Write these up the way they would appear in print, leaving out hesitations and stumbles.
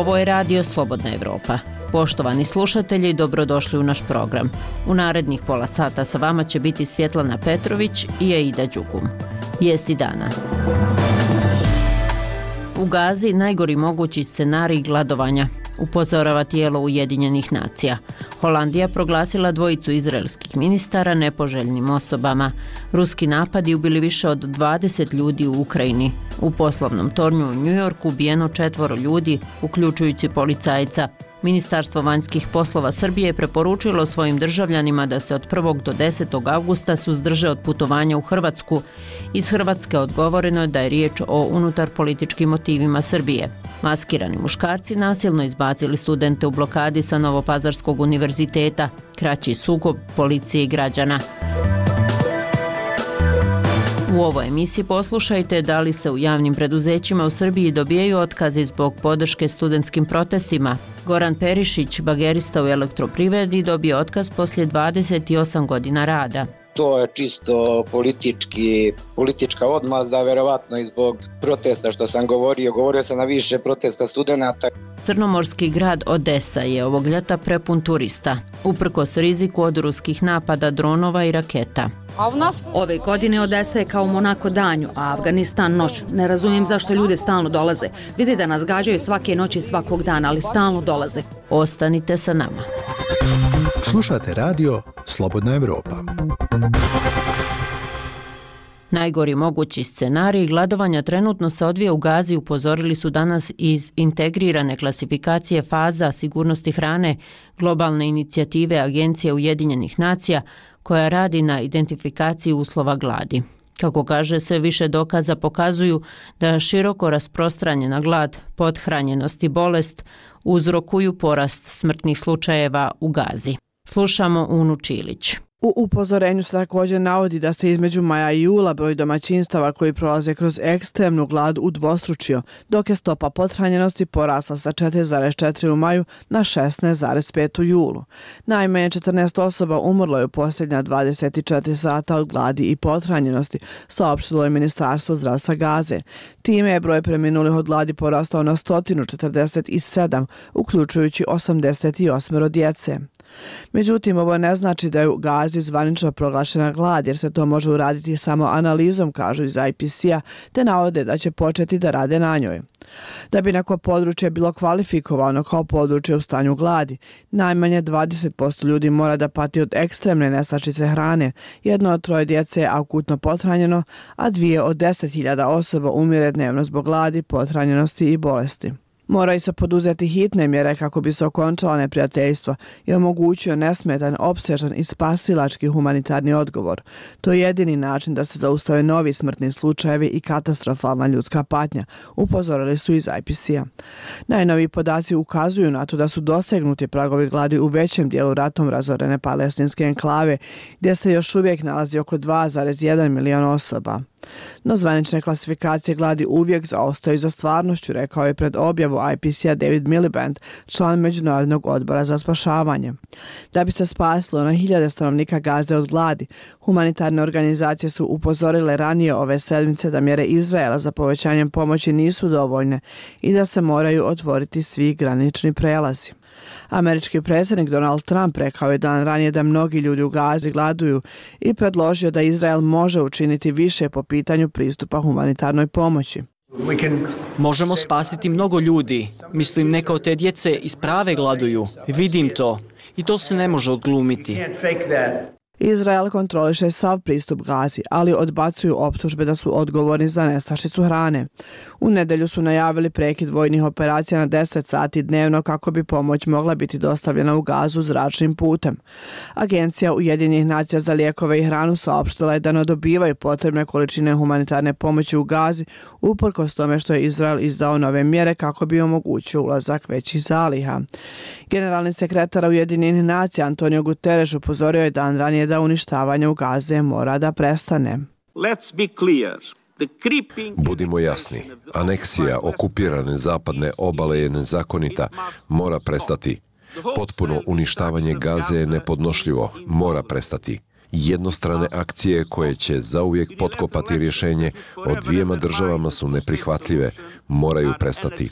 Ovo je Radio Slobodna Evropa. Poštovani slušatelji, dobrodošli u naš program. U narednih pola sata sa vama će biti Svjetlana Petrović i Aida Đugum. Vijesti dana. U Gazi najgori mogući scenarij gladovanja, upozorava tijelo Ujedinjenih nacija. Holandija proglasila dvojicu izraelskih ministara nepoželjnim osobama. Ruski napadi ubili više od 20 ljudi u Ukrajini. U poslovnom tornju u New Yorku ubijeno 4 ljudi, uključujući policajca. Ministarstvo vanjskih poslova Srbije preporučilo svojim državljanima da se od 1. do 10. avgusta suzdrže od putovanja u Hrvatsku. Iz Hrvatske odgovoreno je da je riječ o unutarpolitičkim motivima Srbije. Maskirani muškarci nasilno izbacili studente u blokadi sa Novopazarskog univerziteta. Kraći sukob policije i građana. U ovoj emisiji poslušajte da li se u javnim preduzećima u Srbiji dobijaju otkazi zbog podrške studentskim protestima. Goran Perišić, bagerista u elektroprivredi, dobio otkaz poslije 28 godina rada. To je čisto politička odmazda, verovatno i zbog protesta što sam govorio sam na više protesta studenata. Crnomorski grad Odesa je ovog ljeta prepun turista, uprkos riziku od ruskih napada dronova i raketa. Ove godine Odesa je kao Monako danju, a Afganistan noću. Ne razumijem zašto ljude stalno dolaze. Vide da nas gađaju svake noći svakog dana, ali stalno dolaze. Ostanite sa nama. Slušate radio Slobodna Evropa. Najgori mogući scenarij gladovanja trenutno se odvija u Gazi, upozorili su danas iz integrirane klasifikacije faza sigurnosti hrane globalne inicijative Agencije Ujedinjenih nacija koja radi na identifikaciji uslova gladi. Kako kaže, sve više dokaza pokazuju da široko rasprostranjena glad, pothranjenost i bolest uzrokuju porast smrtnih slučajeva u Gazi. Slušamo Unu Čilić. U upozorenju se također navodi da se između maja i jula broj domaćinstava koji prolaze kroz ekstremnu glad udvostručio, dok je stopa pothranjenosti porasla sa 4,4 u maju na 16,5 u julu. Najmanje 14 osoba umrlo je u posljednja 24 sata od gladi i pothranjenosti, saopštilo je Ministarstvo zdravstva Gaze. Time je broj preminulih od gladi porastao na 147, uključujući 88 djece. Međutim, ovo ne znači da je u Gazi zvanično proglašena glad, jer se to može uraditi samo analizom, kažu iz IPC-a, te navode da će početi da rade na njoj. Da bi neko područje bilo kvalifikovano kao područje u stanju gladi, najmanje 20% ljudi mora da pati od ekstremne nestašice hrane, 1 od 3 djece je akutno pothranjeno, a 2 od 10.000 osoba umire dnevno zbog gladi, pothranjenosti i bolesti. Moraju se poduzeti hitne mjere kako bi se okončala neprijateljstva i omogućio nesmetan, opsežan i spasilački humanitarni odgovor. To je jedini način da se zaustave novi smrtni slučajevi i katastrofalna ljudska patnja, upozorili su iz IPC-a. Najnoviji podaci ukazuju na to da su dosegnuti pragovi gladi u većem dijelu ratom razorene palestinske enklave, gdje se još uvijek nalazi oko 2,1 miliona osoba. No zvanične klasifikacije gladi uvijek zaostaju za stvarnošću, rekao je pred objavu IPC-a David Miliband, član Međunarodnog odbora za spašavanje. Da bi se spasilo na hiljade stanovnika Gaze od gladi, humanitarne organizacije su upozorile ranije ove sedmice da mjere Izraela za povećanjem pomoći nisu dovoljne i da se moraju otvoriti svi granični prelazi. Američki predsjednik Donald Trump rekao je dan ranije da mnogi ljudi u Gazi gladuju i predložio da Izrael može učiniti više po pitanju pristupa humanitarnoj pomoći. Možemo spasiti mnogo ljudi. Mislim, neka od te djece isprave gladuju. Vidim to. I to se ne može odglumiti. Izrael kontroliše sav pristup Gazi, ali odbacuju optužbe da su odgovorni za nestašicu hrane. U nedjelju su najavili prekid vojnih operacija na 10 sati dnevno kako bi pomoć mogla biti dostavljena u Gazu zračnim putem. Agencija Ujedinjenih nacija za lijekove i hranu saopštila je da ne dobivaju potrebne količine humanitarne pomoći u Gazi, uprkos tome što je Izrael izdao nove mjere kako bi omogućio ulazak većih zaliha. Generalni sekretar Ujedinjenih nacija Antonio Guterres upozorio je dan ranije da uništavanje u Gaze mora da prestane. Budimo jasni, aneksija okupirane zapadne obale je nezakonita, mora prestati. Potpuno uništavanje Gaze je nepodnošljivo, mora prestati. Jednostrane akcije koje će zauvijek potkopati rješenje o dvijema državama su neprihvatljive, moraju prestati.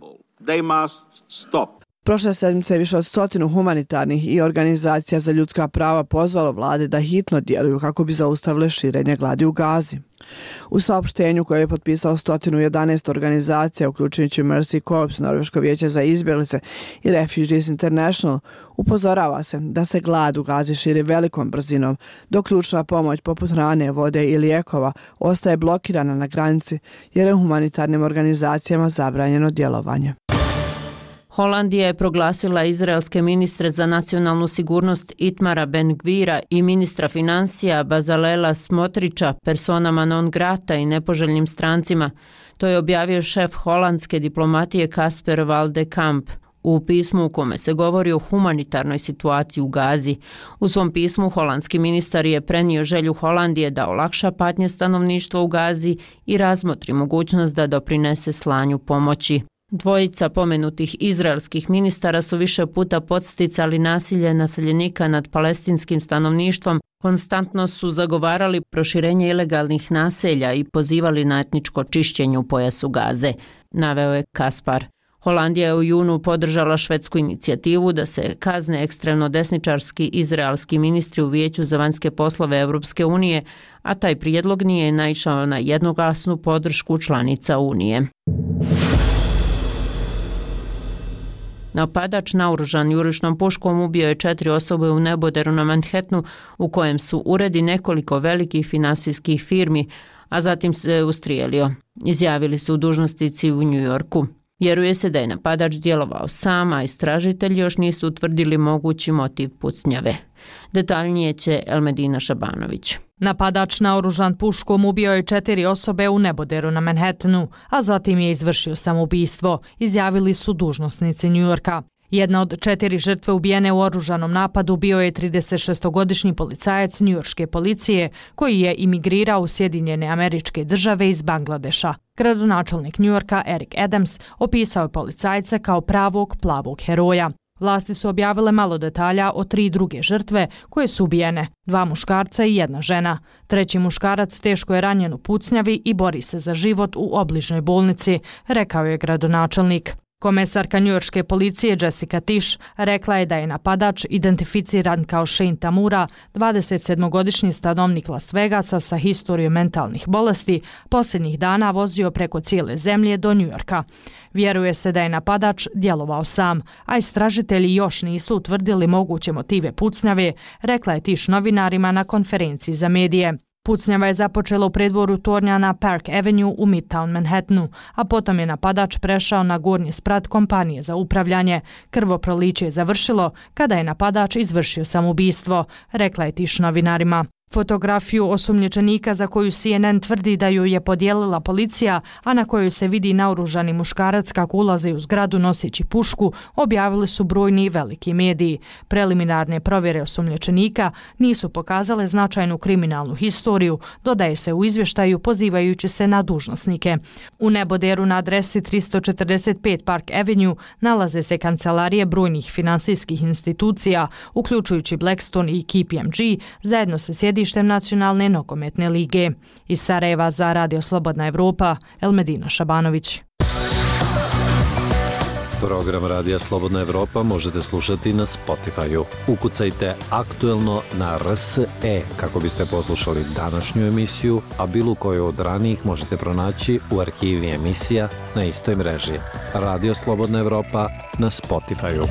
Prošle sedmice više od 100 humanitarnih i organizacija za ljudska prava pozvalo vlade da hitno djeluju kako bi zaustavile širenje gladi u Gazi. U saopštenju koje je potpisao 111 organizacija, uključujući Mercy Corps, Norveško vijeće za izbjeglice i Refugees International, upozorava se da se glad u Gazi širi velikom brzinom, dok ključna pomoć poput hrane, vode i lijekova ostaje blokirana na granici jer je humanitarnim organizacijama zabranjeno djelovanje. Holandija je proglasila izraelske ministre za nacionalnu sigurnost Itmara Ben-Gvira i ministra financija Bazalela Smotrića personama non grata i nepoželjnim strancima. To je objavio šef holandske diplomatije Kasper Valdekamp u pismu u kome se govori o humanitarnoj situaciji u Gazi. U svom pismu holandski ministar je prenio želju Holandije da olakša patnje stanovništva u Gazi i razmotri mogućnost da doprinese slanju pomoći. Dvojica pomenutih izraelskih ministara su više puta podsticali nasilje naseljenika nad palestinskim stanovništvom, konstantno su zagovarali proširenje ilegalnih naselja i pozivali na etničko čišćenje u pojasu Gaze, naveo je Kaspar. Holandija je u junu podržala švedsku inicijativu da se kazne ekstremno desničarski izraelski ministri u Vijeću za vanjske poslove Europske unije, a taj prijedlog nije naišao na jednoglasnu podršku članica Unije. Napadač naoružan jurišnom puškom ubio je 4 osobe u neboderu na Manhattanu u kojem su uredi nekoliko velikih finansijskih firmi, a zatim se ustrijelio, izjavili su dužnosnici u New Yorku. Vjeruje se da je napadač djelovao sam, a istražitelji još nisu utvrdili mogući motiv pucnjave. Detaljnije će Elmedina Šabanović. Napadač naoružan puškom ubio je 4 osobe u neboderu na Manhattanu, a zatim je izvršio samoubistvo, izjavili su dužnosnici New Yorka. Jedna od 4 žrtve ubijene u oružanom napadu bio je 36-godišnji policajac njujorške policije koji je imigrirao u Sjedinjene Američke Države iz Bangladeša. Gradonačelnik Njujorka Eric Adams opisao je policajca kao pravog plavog heroja. Vlasti su objavile malo detalja o 3 druge žrtve koje su ubijene, 2 muškarca i 1 žena. 3. muškarac teško je ranjen u pucnjavi i bori se za život u obližnjoj bolnici, rekao je gradonačelnik. Komesarka njujorške policije Jessica Tisch rekla je da je napadač identificiran kao Shane Tamura, 27-godišnji stanovnik Las Vegasa sa historijom mentalnih bolesti, posljednjih dana vozio preko cijele zemlje do Njujorka. Vjeruje se da je napadač djelovao sam, a istražitelji još nisu utvrdili moguće motive pucnjave, rekla je Tisch novinarima na konferenciji za medije. Pucnjava je započela u predvoru tornja na Park Avenue u Midtown Manhattanu, a potom je napadač prešao na gornji sprat kompanije za upravljanje. Krvoproliće je završilo kada je napadač izvršio samoubistvo, rekla je Tisch novinarima. Fotografiju osumnjičenika za koju CNN tvrdi da ju je podijelila policija, a na kojoj se vidi naoružani muškarac kako ulazi u zgradu noseći pušku, objavili su brojni veliki mediji. Preliminarne provjere osumnjičenika nisu pokazale značajnu kriminalnu historiju, dodaje se u izvještaju pozivajući se na dužnosnike. U neboderu na adresi 345 Park Avenue nalaze se kancelarije brojnih finansijskih institucija, uključujući Blackstone i KPMG, zajedno sa sjedištem Nacionalne nogometne lige. Iz Sarajeva za Radio Slobodna Evropa, Elmedina Šabanović. Program Radija Slobodna Evropa možete slušati na Spotify-u. Ukucajte aktuelno na RSE kako biste poslušali današnju emisiju, a bilo koju od ranijih možete pronaći u arhivi emisija na istoj mreži. Radio Slobodna Evropa na Spotify-u.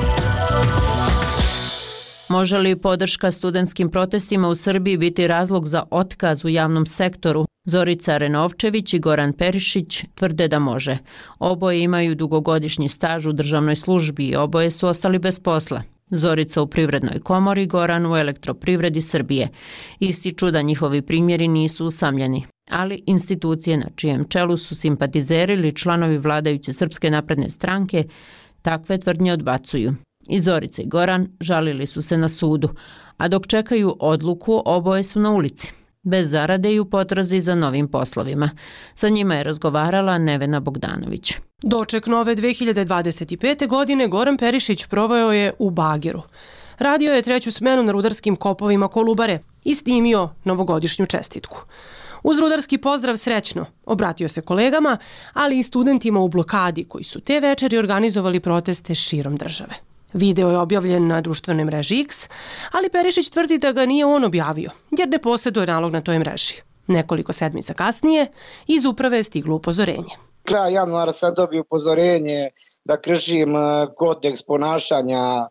Može li podrška studentskim protestima u Srbiji biti razlog za otkaz u javnom sektoru? Zorica Renovčević i Goran Perišić tvrde da može. Oboje imaju dugogodišnji staž u državnoj službi i oboje su ostali bez posla. Zorica u Privrednoj komori, Goran u Elektroprivredi Srbije. Ističu da njihovi primjeri nisu usamljeni, ali institucije na čijem čelu su simpatizeri ili članovi vladajuće Srpske napredne stranke takve tvrdnje odbacuju. I Zorica i Goran žalili su se na sudu, a dok čekaju odluku oboje su na ulici, bez zarade i u potrazi za novim poslovima. Sa njima je razgovarala Nevena Bogdanović. Doček nove 2025. godine Goran Perišić proveo je u bageru. Radio je 3. smenu na rudarskim kopovima Kolubare i snimio novogodišnju čestitku. Uz rudarski pozdrav srećno obratio se kolegama, ali i studentima u blokadi koji su te večeri organizovali proteste širom države. Video je objavljen na društvenoj mreži X, ali Perišić tvrdi da ga nije on objavio, jer ne posjeduje nalog na toj mreži. Nekoliko sedmica kasnije iz uprave je stiglo upozorenje. Kraj januara sam dobio upozorenje da kršim kodeks ponašanja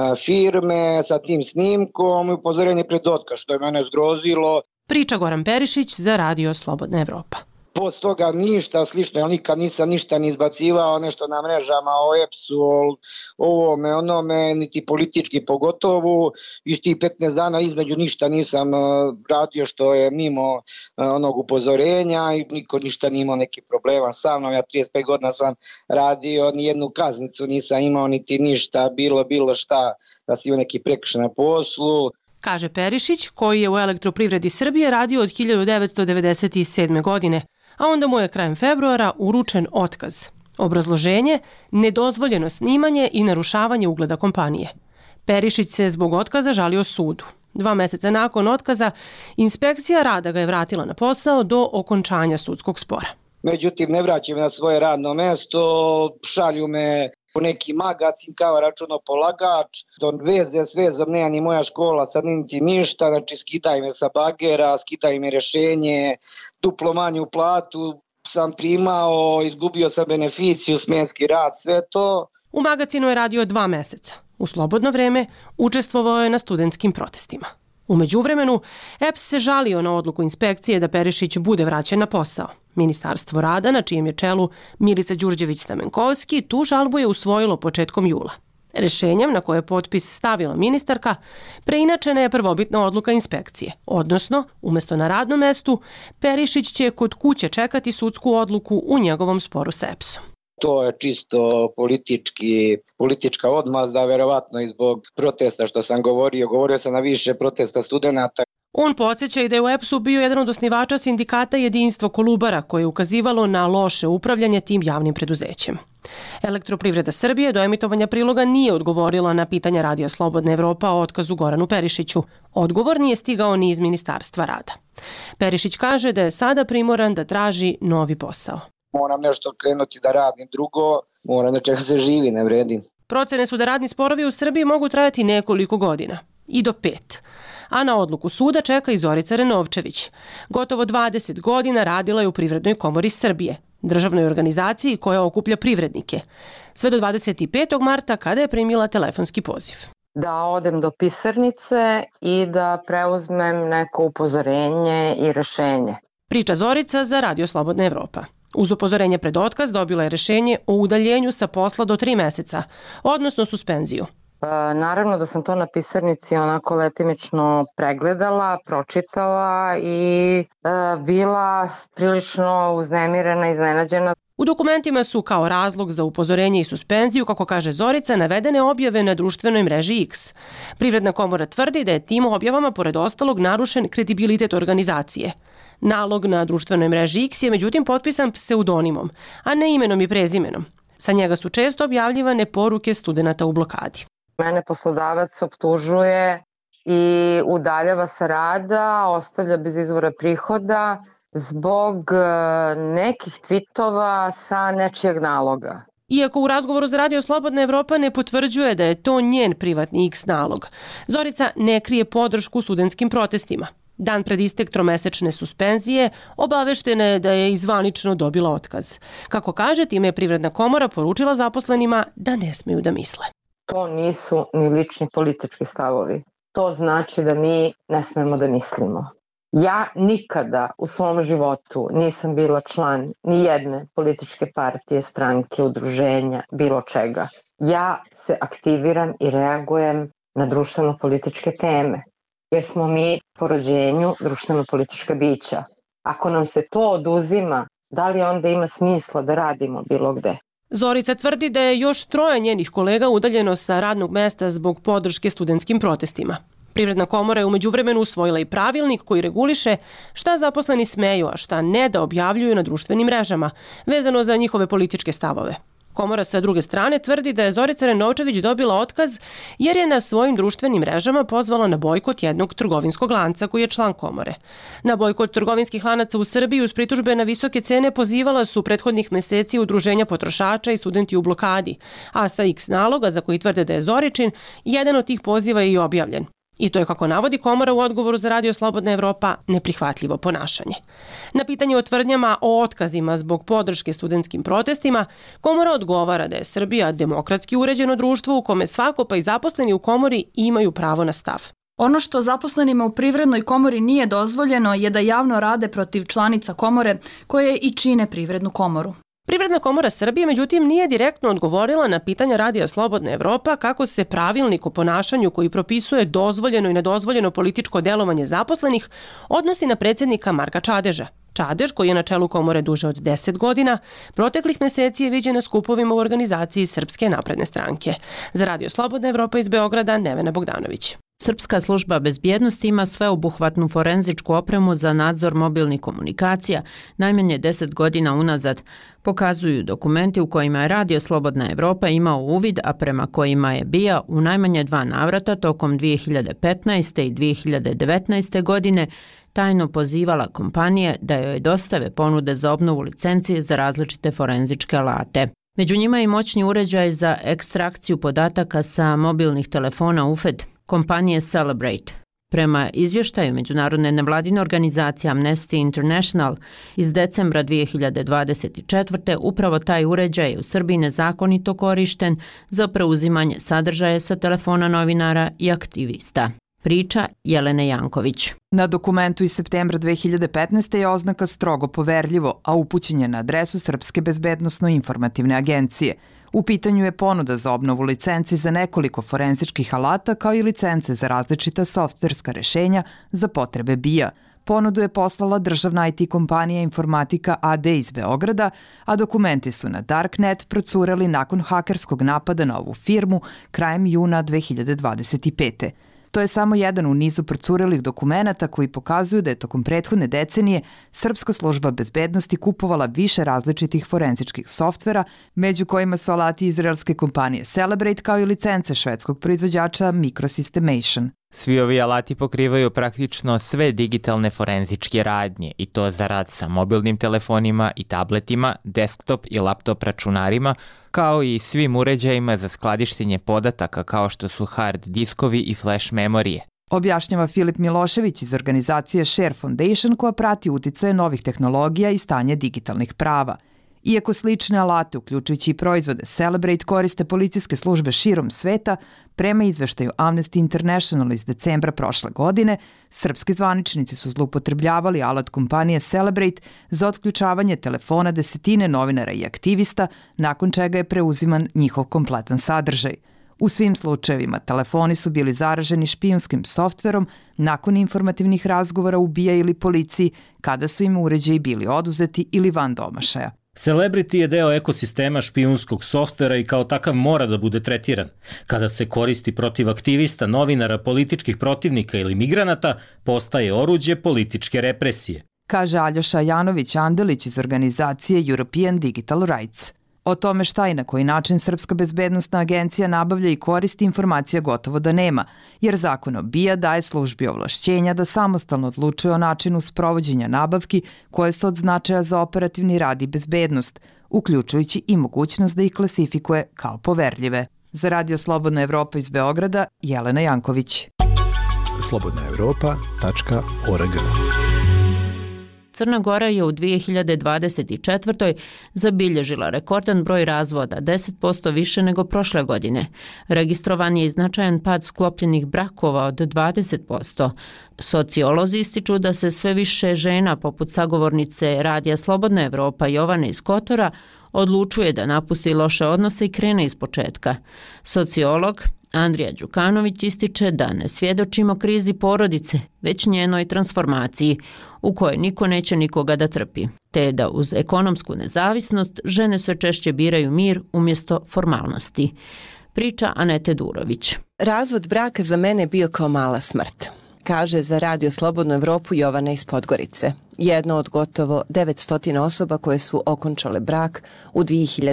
firme sa tim snimkom i upozorenje pred otkaz, što je mene zgrozilo. Priča Goran Perišić za Radio Slobodna Evropa. Posle toga ništa slično, ja nikad nisam ništa ni izbacivao, nešto na mrežama o EPS-u, ovome, onome, niti politički pogotovo. Iz tih 15 dana između ništa nisam radio što je mimo onog upozorenja i niko ništa nije imao neki problema sa mnom. Ja 35 godina sam radio, ni jednu kaznicu nisam imao, niti ništa, bilo šta da si imao neki prekršaj na poslu. Kaže Perišić, koji je u Elektroprivredi Srbije radio od 1997. godine, a onda mu je krajem februara uručen otkaz. Obrazloženje, nedozvoljeno snimanje i narušavanje ugleda kompanije. Perišić se zbog otkaza žalio sudu. 2 meseca nakon otkaza, inspekcija rada ga je vratila na posao do okončanja sudskog spora. Međutim, ne vraćam na svoje radno mesto, šalju me u neki magazin kao računopolagač, do veze s vezom nema ni moja škola, sad niti ništa, znači skidaj me sa bagera, skidaj me rješenje, duplo manju platu sam primao, izgubio sam beneficiju, smjenski rad, sve to. U magazinu je radio 2 meseca. U slobodno vreme učestvovao je na studentskim protestima. U međuvremenu, EPS se žalio na odluku inspekcije da Perišić bude vraćen na posao. Ministarstvo rada, na čijem je čelu Milica Đurđević-Stamenkovski, tu žalbu je usvojilo početkom jula. Rešenjem na koje je potpis stavila ministarka, preinačena je prvobitna odluka inspekcije, odnosno, umjesto na radnom mestu, Perišić će kod kuće čekati sudsku odluku u njegovom sporu sa EPS-om. To je čisto politička odmazda, verovatno i zbog protesta što sam govorio sam na više protesta studenata. On podsjeća i da je u EPS-u bio jedan od osnivača sindikata Jedinstvo Kolubara, koje je ukazivalo na loše upravljanje tim javnim preduzećem. Elektroprivreda Srbije do emitovanja priloga nije odgovorila na pitanja Radija Slobodna Evropa o otkazu Goranu Perišiću. Odgovor nije stigao ni iz Ministarstva rada. Perišić kaže da je sada primoran da traži novi posao. Moram nešto krenuti da radim drugo, moram da čeka se živi, ne vredi. Procene su da radni sporovi u Srbiji mogu trajati nekoliko godina, i do 5. A na odluku suda čeka i Zorica Renovčević. Gotovo 20 godina radila je u Privrednoj komori Srbije, državnoj organizaciji koja okuplja privrednike. Sve do 25. marta kada je primila telefonski poziv. Da odem do pisarnice i da preuzmem neko upozorenje i rešenje. Priča Zorica za Radio Slobodna Evropa. Uz upozorenje pred otkaz dobila je rešenje o udaljenju sa posla do 3 meseca, odnosno suspenziju. Naravno da sam to na pisarnici onako letimično pregledala, pročitala i bila prilično uznemirena, iznenađena. U dokumentima su kao razlog za upozorenje i suspenziju, kako kaže Zorica, navedene objave na društvenoj mreži X. Privredna komora tvrdi da je tim objavama, pored ostalog, narušen kredibilitet organizacije. Nalog na društvenoj mreži X je međutim potpisan pseudonimom, a ne imenom i prezimenom. Sa njega su često objavljivane poruke studenata u blokadi. Mene poslodavac optužuje i udaljava sa rada, ostavlja bez izvora prihoda zbog nekih tvitova sa nečijeg naloga. Iako u razgovoru za Radio Slobodna Evropa ne potvrđuje da je to njen privatni X nalog, Zorica ne krije podršku studentskim protestima. Dan pred istek 3-mesečne suspenzije obaveštena je da je zvanično dobila otkaz. Kako kaže, time je Privredna komora poručila zaposlenima da ne smeju da misle. To nisu ni lični politički stavovi. To znači da mi ne smemo da mislimo. Ja nikada u svom životu nisam bila član ni jedne političke partije, stranke, udruženja, bilo čega. Ja se aktiviram i reagujem na društveno-političke teme, jer smo mi po rođenju društveno-politička bića. Ako nam se to oduzima, da li onda ima smisla da radimo bilo gde? Zorica tvrdi da je još 3 njenih kolega udaljeno sa radnog mesta zbog podrške studentskim protestima. Privredna komora je u međuvremenu usvojila i pravilnik koji reguliše šta zaposleni smeju, a šta ne da objavljuju na društvenim mrežama, vezano za njihove političke stavove. Komora sa druge strane tvrdi da je Zorica Renovčević dobila otkaz jer je na svojim društvenim mrežama pozvala na bojkot jednog trgovinskog lanca koji je član komore. Na bojkot trgovinskih lanaca u Srbiji uz pritužbe na visoke cene pozivala su prethodnih meseci udruženja potrošača i studenti u blokadi, a sa X naloga za koji tvrde da je Zoričin, jedan od tih poziva je i objavljen. I to je, kako navodi Komora u odgovoru za Radio Slobodna Evropa, neprihvatljivo ponašanje. Na pitanje o tvrdnjama o otkazima zbog podrške studentskim protestima, Komora odgovara da je Srbija demokratski uređeno društvo u kome svako, pa i zaposleni u komori, imaju pravo na stav. Ono što zaposlenima u Privrednoj komori nije dozvoljeno je da javno rade protiv članica komore koje i čine Privrednu komoru. Privredna komora Srbije, međutim, nije direktno odgovorila na pitanja Radija Slobodna Evropa kako se pravilnik o ponašanju koji propisuje dozvoljeno i nedozvoljeno političko delovanje zaposlenih odnosi na predsjednika Marka Čadeža. Čadež, koji je na čelu komore duže od 10 godina, proteklih meseci je viđen na skupovima u organizaciji Srpske napredne stranke. Za Radio Slobodna Evropa iz Beograda, Nevena Bogdanović. Srpska služba bezbjednosti ima sveobuhvatnu forenzičku opremu za nadzor mobilnih komunikacija najmanje 10 godina unazad, pokazuju dokumenti u kojima je Radio Slobodna Evropa imao uvid, a prema kojima je BIA u najmanje 2 navrata tokom 2015. i 2019. godine tajno pozivala kompanije da joj dostave ponude za obnovu licencije za različite forenzičke alate. Među njima je i moćni uređaj za ekstrakciju podataka sa mobilnih telefona UFED, kompanije Celebrate. Prema izvještaju međunarodne nevladine organizacije Amnesty International iz decembra 2024. upravo taj uređaj je u Srbiji nezakonito korišten za preuzimanje sadržaja sa telefona novinara i aktivista. Priča Jelene Janković. Na dokumentu iz septembra 2015. je oznaka strogo poverljivo, a upućen je na adresu Srpske bezbednosno-informativne agencije. U pitanju je ponuda za obnovu licenci za nekoliko forenzičkih alata kao i licence za različita softverska rešenja za potrebe BIA. Ponudu je poslala državna IT kompanija Informatika AD iz Beograda, a dokumenti su na Darknet procureli nakon hakerskog napada na ovu firmu krajem juna 2025. To je samo jedan u nizu procurelih dokumenata koji pokazuju da je tokom prethodne decenije Srpska služba bezbednosti kupovala više različitih forenzičkih softvera, među kojima su alati izraelske kompanije Celebrate kao i licence švedskog proizvođača Microsystemation. Svi ovi alati pokrivaju praktično sve digitalne forenzičke radnje i to za rad sa mobilnim telefonima i tabletima, desktop i laptop računarima, kao i svim uređajima za skladištenje podataka kao što su hard diskovi i flash memorije. Objašnjava Filip Milošević iz organizacije Share Foundation koja prati uticaje novih tehnologija i stanje digitalnih prava. Iako slične alate, uključujući i proizvode Celebrate, koriste policijske službe širom sveta, prema izveštaju Amnesty International iz decembra prošle godine, srpski zvaničnici su zloupotrebljavali alat kompanije Celebrate za otključavanje telefona desetine novinara i aktivista, nakon čega je preuziman njihov kompletan sadržaj. U svim slučajevima telefoni su bili zaraženi špijunskim softverom nakon informativnih razgovora u BIA ili policiji, kada su im uređaji bili oduzeti ili van domašaja. Celebrity je deo ekosistema špijunskog softvera i kao takav mora da bude tretiran. Kada se koristi protiv aktivista, novinara, političkih protivnika ili migranata, postaje oruđe političke represije. Kaže Aljoša Janović-Andelić iz organizacije European Digital Rights. O tome šta i na koji način Srpska bezbednosna agencija nabavlja i koristi informacija gotovo da nema, jer zakon o BIA daje službi ovlašćenja da samostalno odlučuje o načinu sprovođenja nabavki koje su od značaja za operativni rad i bezbednost, uključujući i mogućnost da ih klasifikuje kao poverljive. Za Radio Slobodna Evropa iz Beograda, Jelena Janković. slobodnaevropa.org. Crna Gora je u 2024. zabilježila rekordan broj razvoda, 10% više nego prošle godine. Registrovan je i značajan pad sklopljenih brakova od 20%. Sociolozi ističu da se sve više žena, poput sagovornice Radija Slobodna Evropa Jovane iz Kotora, odlučuje da napusti loše odnose i krene iz početka. Sociolog Andrija Đukanović ističe da ne svjedočimo krizi porodice, već njenoj transformaciji, u kojoj niko neće nikoga da trpi, te da uz ekonomsku nezavisnost žene sve češće biraju mir umjesto formalnosti. Priča Anete Durović. Razvod braka za mene je bio kao mala smrt. kaže za Radio Slobodnu Evropu Jovana iz Podgorice, jedna od gotovo 900 osoba koje su okončale brak u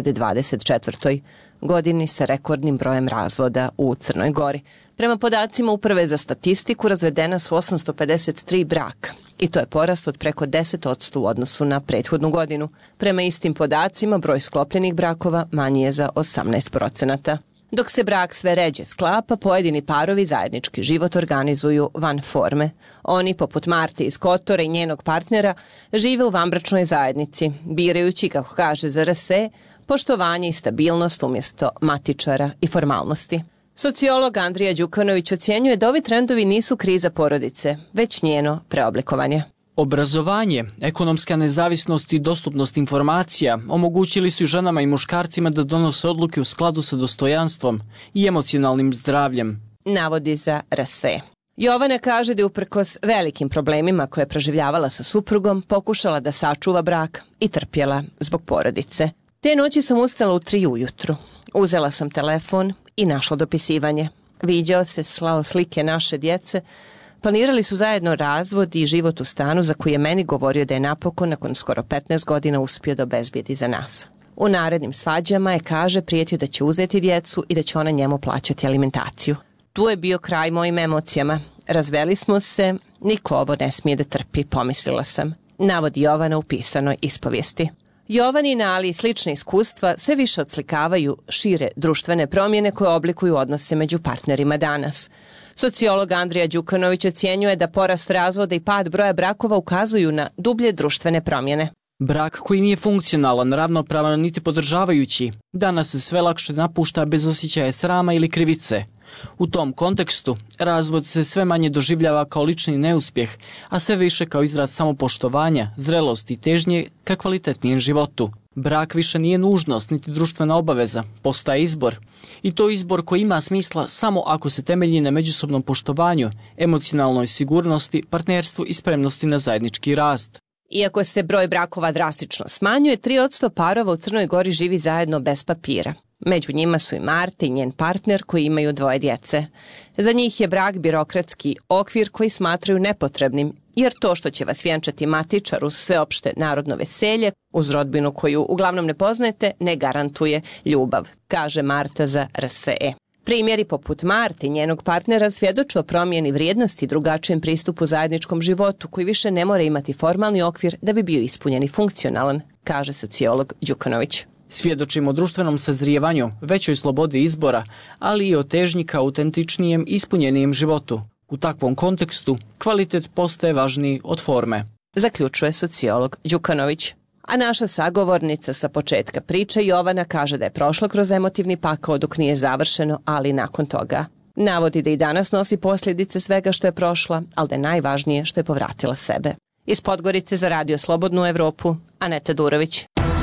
2024. godini sa rekordnim brojem razvoda u Crnoj Gori. Prema podacima Uprave za statistiku razvedena su 853 braka i to je porast od preko 10% u odnosu na prethodnu godinu. Prema istim podacima broj sklopljenih brakova manji je za 18%. Dok se brak sve ređe sklapa, pojedini parovi zajednički život organizuju van forme. Oni, poput Marte iz Kotora i njenog partnera, žive u vanbračnoj zajednici, birajući, kako kaže ZRS, poštovanje i stabilnost umjesto matičara i formalnosti. Sociolog Andrija Đukanović ocjenjuje da ovi trendovi nisu kriza porodice, već njeno preoblikovanje. Obrazovanje, ekonomska nezavisnost i dostupnost informacija omogućili su i ženama i muškarcima da donose odluke u skladu sa dostojanstvom i emocionalnim zdravljem, navodi za RSE. Jovana kaže da je uprkos velikim problemima koje je proživljavala sa suprugom pokušala da sačuva brak i trpjela zbog porodice. Te noći sam ustala u 3 ujutru. Uzela sam telefon i našla dopisivanje. Viđao se, slao slike naše djece. Planirali su zajedno razvod i život u stanu za koji je meni govorio da je napokon nakon skoro 15 godina uspio da obezbijedi za nas. U narednim svađama je, kaže, prijetio da će uzeti djecu i da će ona njemu plaćati alimentaciju. Tu je bio kraj mojim emocijama. Razveli smo se, niko ovo ne smije da trpi, pomislila sam, navodi Jovana u pisanoj ispovijesti. Jovanina, ali i slične iskustva sve više odslikavaju šire društvene promjene koje oblikuju odnose među partnerima danas. Sociolog Andrija Đukanović ocjenjuje da porast razvoda i pad broja brakova ukazuju na dublje društvene promjene. Brak koji nije funkcionalan, ravnopravan niti podržavajući, danas se sve lakše napušta bez osjećaja srama ili krivice. U tom kontekstu, razvod se sve manje doživljava kao lični neuspjeh, a sve više kao izraz samopoštovanja, zrelosti i težnje ka kvalitetnijem životu. Brak više nije nužnost niti društvena obaveza, postaje izbor. I to izbor koji ima smisla samo ako se temelji na međusobnom poštovanju, emocionalnoj sigurnosti, partnerstvu i spremnosti na zajednički rast. Iako se broj brakova drastično smanjuje, 3% parova u Crnoj Gori živi zajedno bez papira. Među njima su i Marta i njen partner koji imaju 2 djece. Za njih je brak birokratski okvir koji smatraju nepotrebnim, jer to što će vas vjenčati matičar uz sveopšte narodno veselje, uz rodbinu koju uglavnom ne poznajete, ne garantuje ljubav, kaže Marta za RSE. Primjeri poput Marte i njenog partnera svjedoče o promjeni vrijednosti i drugačijem pristupu zajedničkom životu koji više ne mora imati formalni okvir da bi bio ispunjen i funkcionalan, kaže sociolog Đukanović. Svjedočimo o društvenom sazrijevanju, većoj slobodi izbora, ali i o težnji ka autentičnijem i ispunjenijem životu. U takvom kontekstu kvalitet postaje važniji od forme, zaključuje sociolog Đukanović. A naša sagovornica sa početka priče Jovana kaže da je prošla kroz emotivni pakao dok nije završeno, ali nakon toga. Navodi da i danas nosi posljedice svega što je prošla, ali da je najvažnije što je povratila sebe. Iz Podgorice za Radio Slobodnu Evropu, Aneta Durović.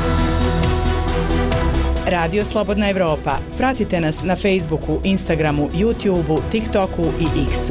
Radio Slobodna Evropa. Pratite nas na Facebooku, Instagramu, YouTubeu, TikToku i X-u.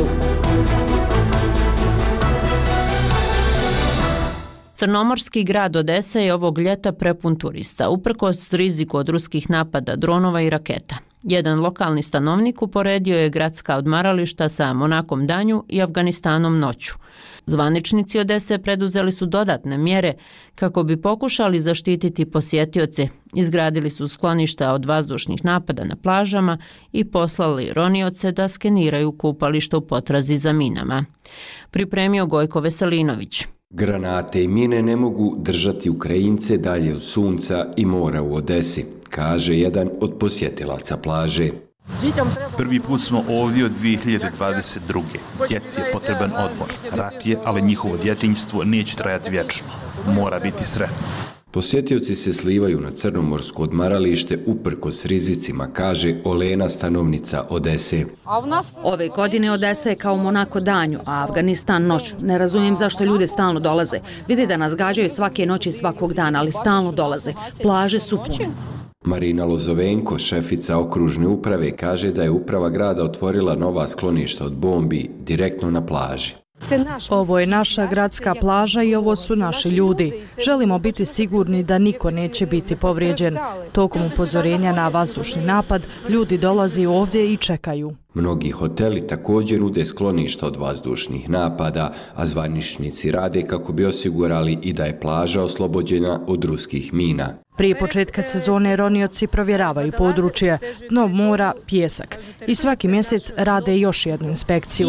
Crnomorski grad Odesa je ovog ljeta prepun turista, uprkos riziku od ruskih napada, dronova i raketa. Jedan lokalni stanovnik uporedio je gradska odmarališta sa Monakom danju i Afganistanom noću. Zvaničnici Odese preduzeli su dodatne mjere kako bi pokušali zaštititi posjetioce. Izgradili su skloništa od vazdušnih napada na plažama i poslali ronioce da skeniraju kupališta u potrazi za minama. Pripremio Gojko Veselinović. Granate i mine ne mogu držati Ukrajince dalje od sunca i mora u Odesi, kaže jedan od posjetilaca plaže. Prvi put smo ovdje od 2022. Djeci je potreban odmor. Rat je, ali njihovo djetinjstvo neće trajati vječno. Mora biti sretno. Posjetioci se slivaju na crnomorsko odmaralište uprkos rizicima, kaže Olena, stanovnica Odese. Ove godine Odesa je kao Monako danju, a Afganistan noću. Ne razumijem zašto ljude stalno dolaze. Vide da nas gađaju svake noći svakog dana, ali stalno dolaze. Plaže su pune. Marina Lozovenko, šefica okružne uprave, kaže da je uprava grada otvorila nova skloništa od bombi direktno na plaži. Ovo je naša gradska plaža i ovo su naši ljudi. Želimo biti sigurni da niko neće biti povrijeđen. Tokom upozorenja na vazdušni napad, ljudi dolaze ovdje i čekaju. Mnogi hoteli također nude skloništa od vazdušnih napada, a zvaničnici rade kako bi osigurali i da je plaža oslobođena od ruskih mina. Prije početka sezone ronioci provjeravaju područje, dno mora, pijesak i svaki mjesec rade još jednu inspekciju.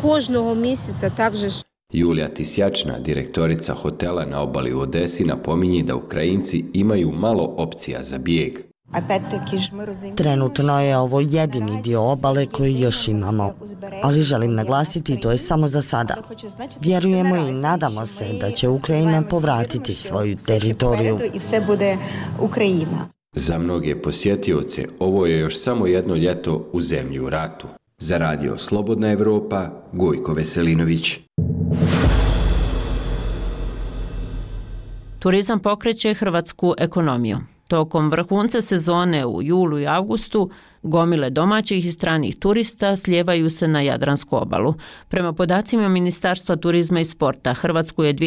Julija Tisjačna, direktorica hotela na obali u Odesi, napominje da Ukrajinci imaju malo opcija za bijeg. Trenutno je ovo jedini dio obale koji još imamo, ali želim naglasiti to je samo za sada. Vjerujemo i nadamo se da će Ukrajina povratiti svoju teritoriju. Za mnoge posjetioce ovo je još samo jedno ljeto u zemlji u ratu. Za radio Slobodna Evropa, Gojko Veselinović. Turizam pokreće hrvatsku ekonomiju. Tokom vrhunca sezone u julu i avgustu gomile domaćih i stranih turista slijevaju se na Jadransku obalu. Prema podacima Ministarstva turizma i sporta, Hrvatsku je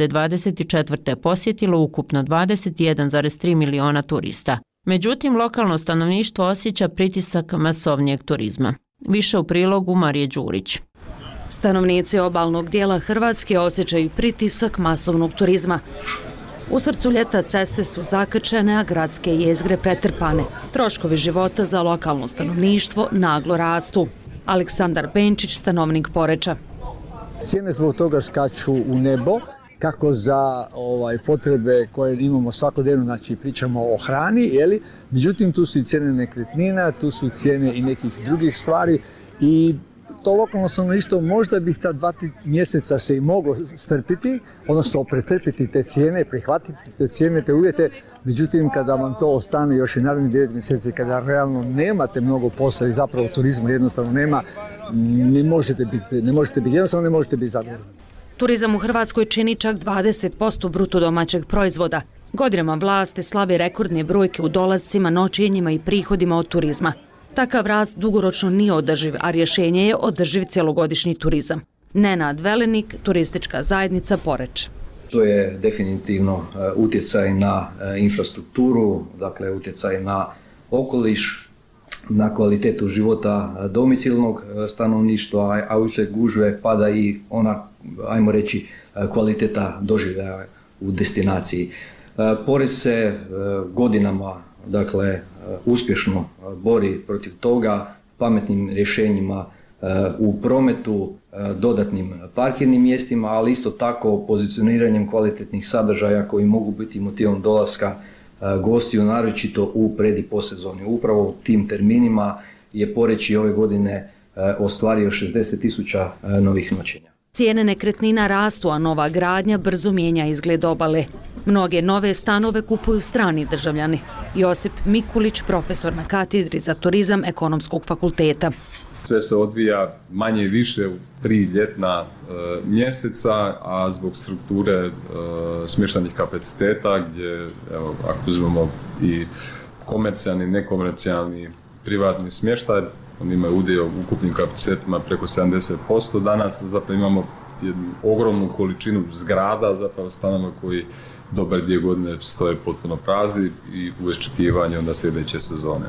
2024. posjetilo ukupno 21,3 miliona turista. Međutim, lokalno stanovništvo osjeća pritisak masovnijeg turizma. Više u prilogu Marije Đurić. Stanovnici obalnog dijela Hrvatske osjećaju pritisak masovnog turizma. U srcu ljeta ceste su zakrčene, a gradske jezgre pretrpane. Troškovi života za lokalno stanovništvo naglo rastu. Aleksandar Benčić, stanovnik Poreča. Cijene zbog toga skaču u nebo, kako za potrebe koje imamo svakodnevno, znači pričamo o hrani, međutim tu su i cijene nekretnina, tu su cijene i nekih drugih stvari i to lokalno stanovništvo možda bi ta 2-3 mjeseca se i moglo strpiti, odnosno pretrpiti te cijene, prihvatiti te cijene, te uvjete. Međutim, kada vam to ostane još i narednih 9 mjeseci, kada realno nemate mnogo posla i zapravo turizma jednostavno nema, ne možete biti zadovoljni. Turizam u Hrvatskoj čini čak 20% bruto domaćeg proizvoda. Godinama vlasti slave rekordne brojke u dolascima, noćenjima i prihodima od turizma. Takav rast dugoročno nije održiv, a rješenje je održiv cjelogodišnji turizam. Nenad Velenik, turistička zajednica Poreč. To je definitivno utjecaj na infrastrukturu, dakle utjecaj na okoliš, na kvalitetu života domicilnog stanovništva, a uslijed gužve pada i ona, ajmo reći, kvaliteta doživljaja u destinaciji. Poreč se godinama, dakle, uspješno bori protiv toga pametnim rješenjima u prometu, dodatnim parkirnim mjestima, ali isto tako pozicioniranjem kvalitetnih sadržaja koji mogu biti motivom dolaska gostiju, naročito u pred- i postsezoni. Upravo u tim terminima je Poreč ove godine ostvario 60.000 novih noćenja. Cijene nekretnina rastu, a nova gradnja brzo mijenja izgled obale. Mnoge nove stanove kupuju strani državljani. Josip Mikulić, profesor na katedri za turizam Ekonomskog fakulteta. Sve se odvija manje i više u 3 ljetna mjeseca, a zbog strukture smještajnih kapaciteta gdje, evo, ako uzmemo i komercijalni, nekomercijalni, privatni smještaj, oni imaju udio u ukupnim kapacitetima preko 70%. Danas zapravo imamo jednu ogromnu količinu zgrada, zapravo stanova koji dobar dio godine stoje potpuno prazni i u iščekivanju onda sljedeće sezone.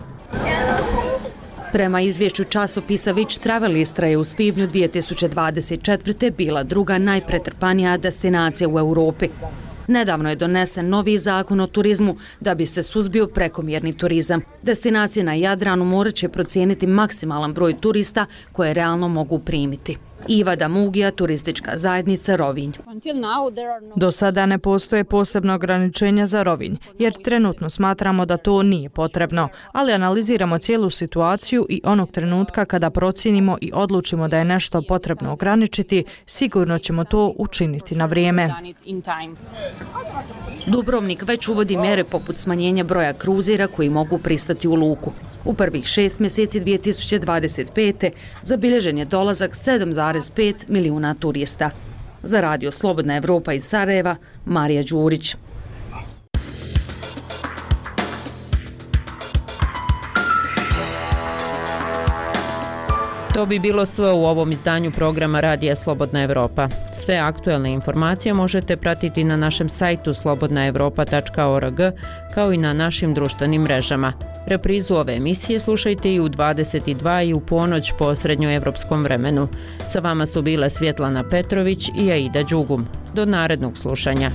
Prema izvješću časopisa Which Travelistra je u svibnju 2024. bila druga najpretrpanija destinacija u Europi. Nedavno je donesen novi zakon o turizmu da bi se suzbio prekomjerni turizam. Destinacije na Jadranu morat će procijeniti maksimalan broj turista koje realno mogu primiti. Iva Damugija, turistička zajednica Rovinj. Do sada ne postoje posebno ograničenja za Rovinj, jer trenutno smatramo da to nije potrebno, ali analiziramo cijelu situaciju i onog trenutka kada procijenimo i odlučimo da je nešto potrebno ograničiti, sigurno ćemo to učiniti na vrijeme. Dubrovnik već uvodi mjere poput smanjenja broja kruzira koji mogu pristati u luku. U prvih 6 mjeseci 2025. zabilježen je dolazak 7,5 milijuna turista. Za radio Slobodna Evropa iz Sarajeva, Marija Đurić. To bi bilo sve u ovom izdanju programa Radija Slobodna Evropa. Sve aktuelne informacije možete pratiti na našem sajtu slobodnaevropa.org kao i na našim društvenim mrežama. Reprizu ove emisije slušajte i u 22 i u ponoć po srednjoevropskom vremenu. Sa vama su bile Svjetlana Petrović i Aida Đugum. Do narednog slušanja.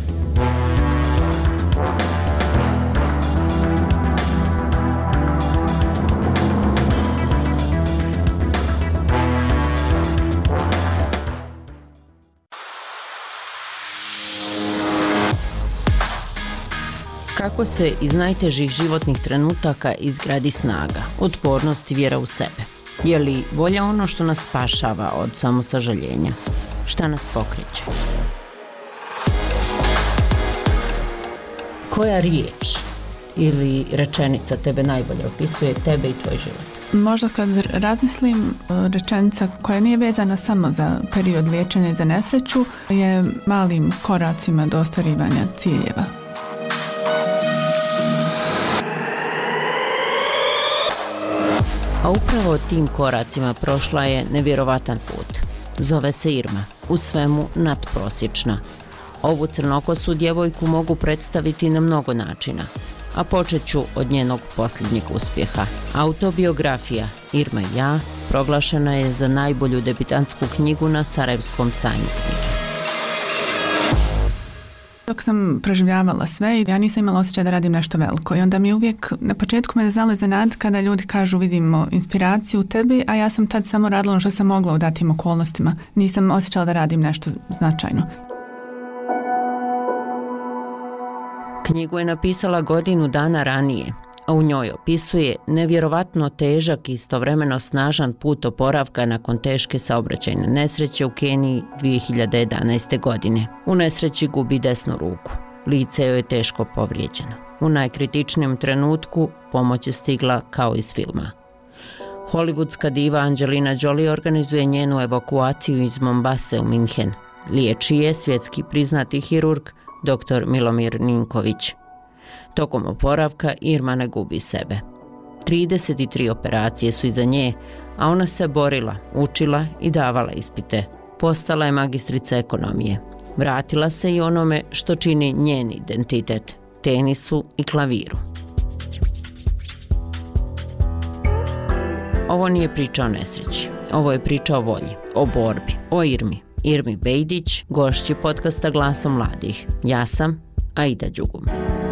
Kako se iz najtežih životnih trenutaka izgradi snaga, otpornost i vjera u sebe? Je li volja ono što nas spašava od samosažaljenja? Šta nas pokreće? Koja riječ ili rečenica tebe najbolje opisuje tebe i tvoj život? Možda kad razmislim, rečenica koja nije vezana samo za period liječenja i za nesreću je malim koracima do ostvarivanja ciljeva. A upravo tim koracima prošla je nevjerovatan put. Zove se Irma, u svemu nadprosječna. Ovu crnokosu djevojku mogu predstaviti na mnogo načina, a počet ću od njenog posljednjeg uspjeha. Autobiografija Irma i ja proglašena je za najbolju debitantsku knjigu na Sarajevskom sajmu knjige. Dok sam proživljavala sve, ja nisam imala osjećaj da radim nešto veliko i onda mi uvijek na početku me znalo iznenaditi kada ljudi kažu vidimo inspiraciju u tebi, a ja sam tad samo radila ono što sam mogla u datim okolnostima. Nisam osjećala da radim nešto značajno. Knjigu je napisala godinu dana ranije, a u njoj opisuje nevjerovatno težak i istovremeno snažan put oporavka nakon teške saobraćajne nesreće u Keniji 2011. godine. U nesreći gubi desnu ruku. Lice joj je teško povrijeđeno. U najkritičnijem trenutku pomoć je stigla kao iz filma. Hollywoodska diva Angelina Jolie organizuje njenu evakuaciju iz Mombase u Minhen. Liječi je svjetski priznati hirurg dr. Milomir Ninković. Tokom oporavka Irma ne gubi sebe. 33 operacije su iza nje, a ona se borila, učila i davala ispite. Postala je magistrica ekonomije. Vratila se i onome što čini njen identitet, tenisu i klaviru. Ovo nije priča o nesreći. Ovo je priča o volji, o borbi, o Irmi. Irmi Bejdić, gošći podcasta Glasom mladih. Ja sam Aida Đugum.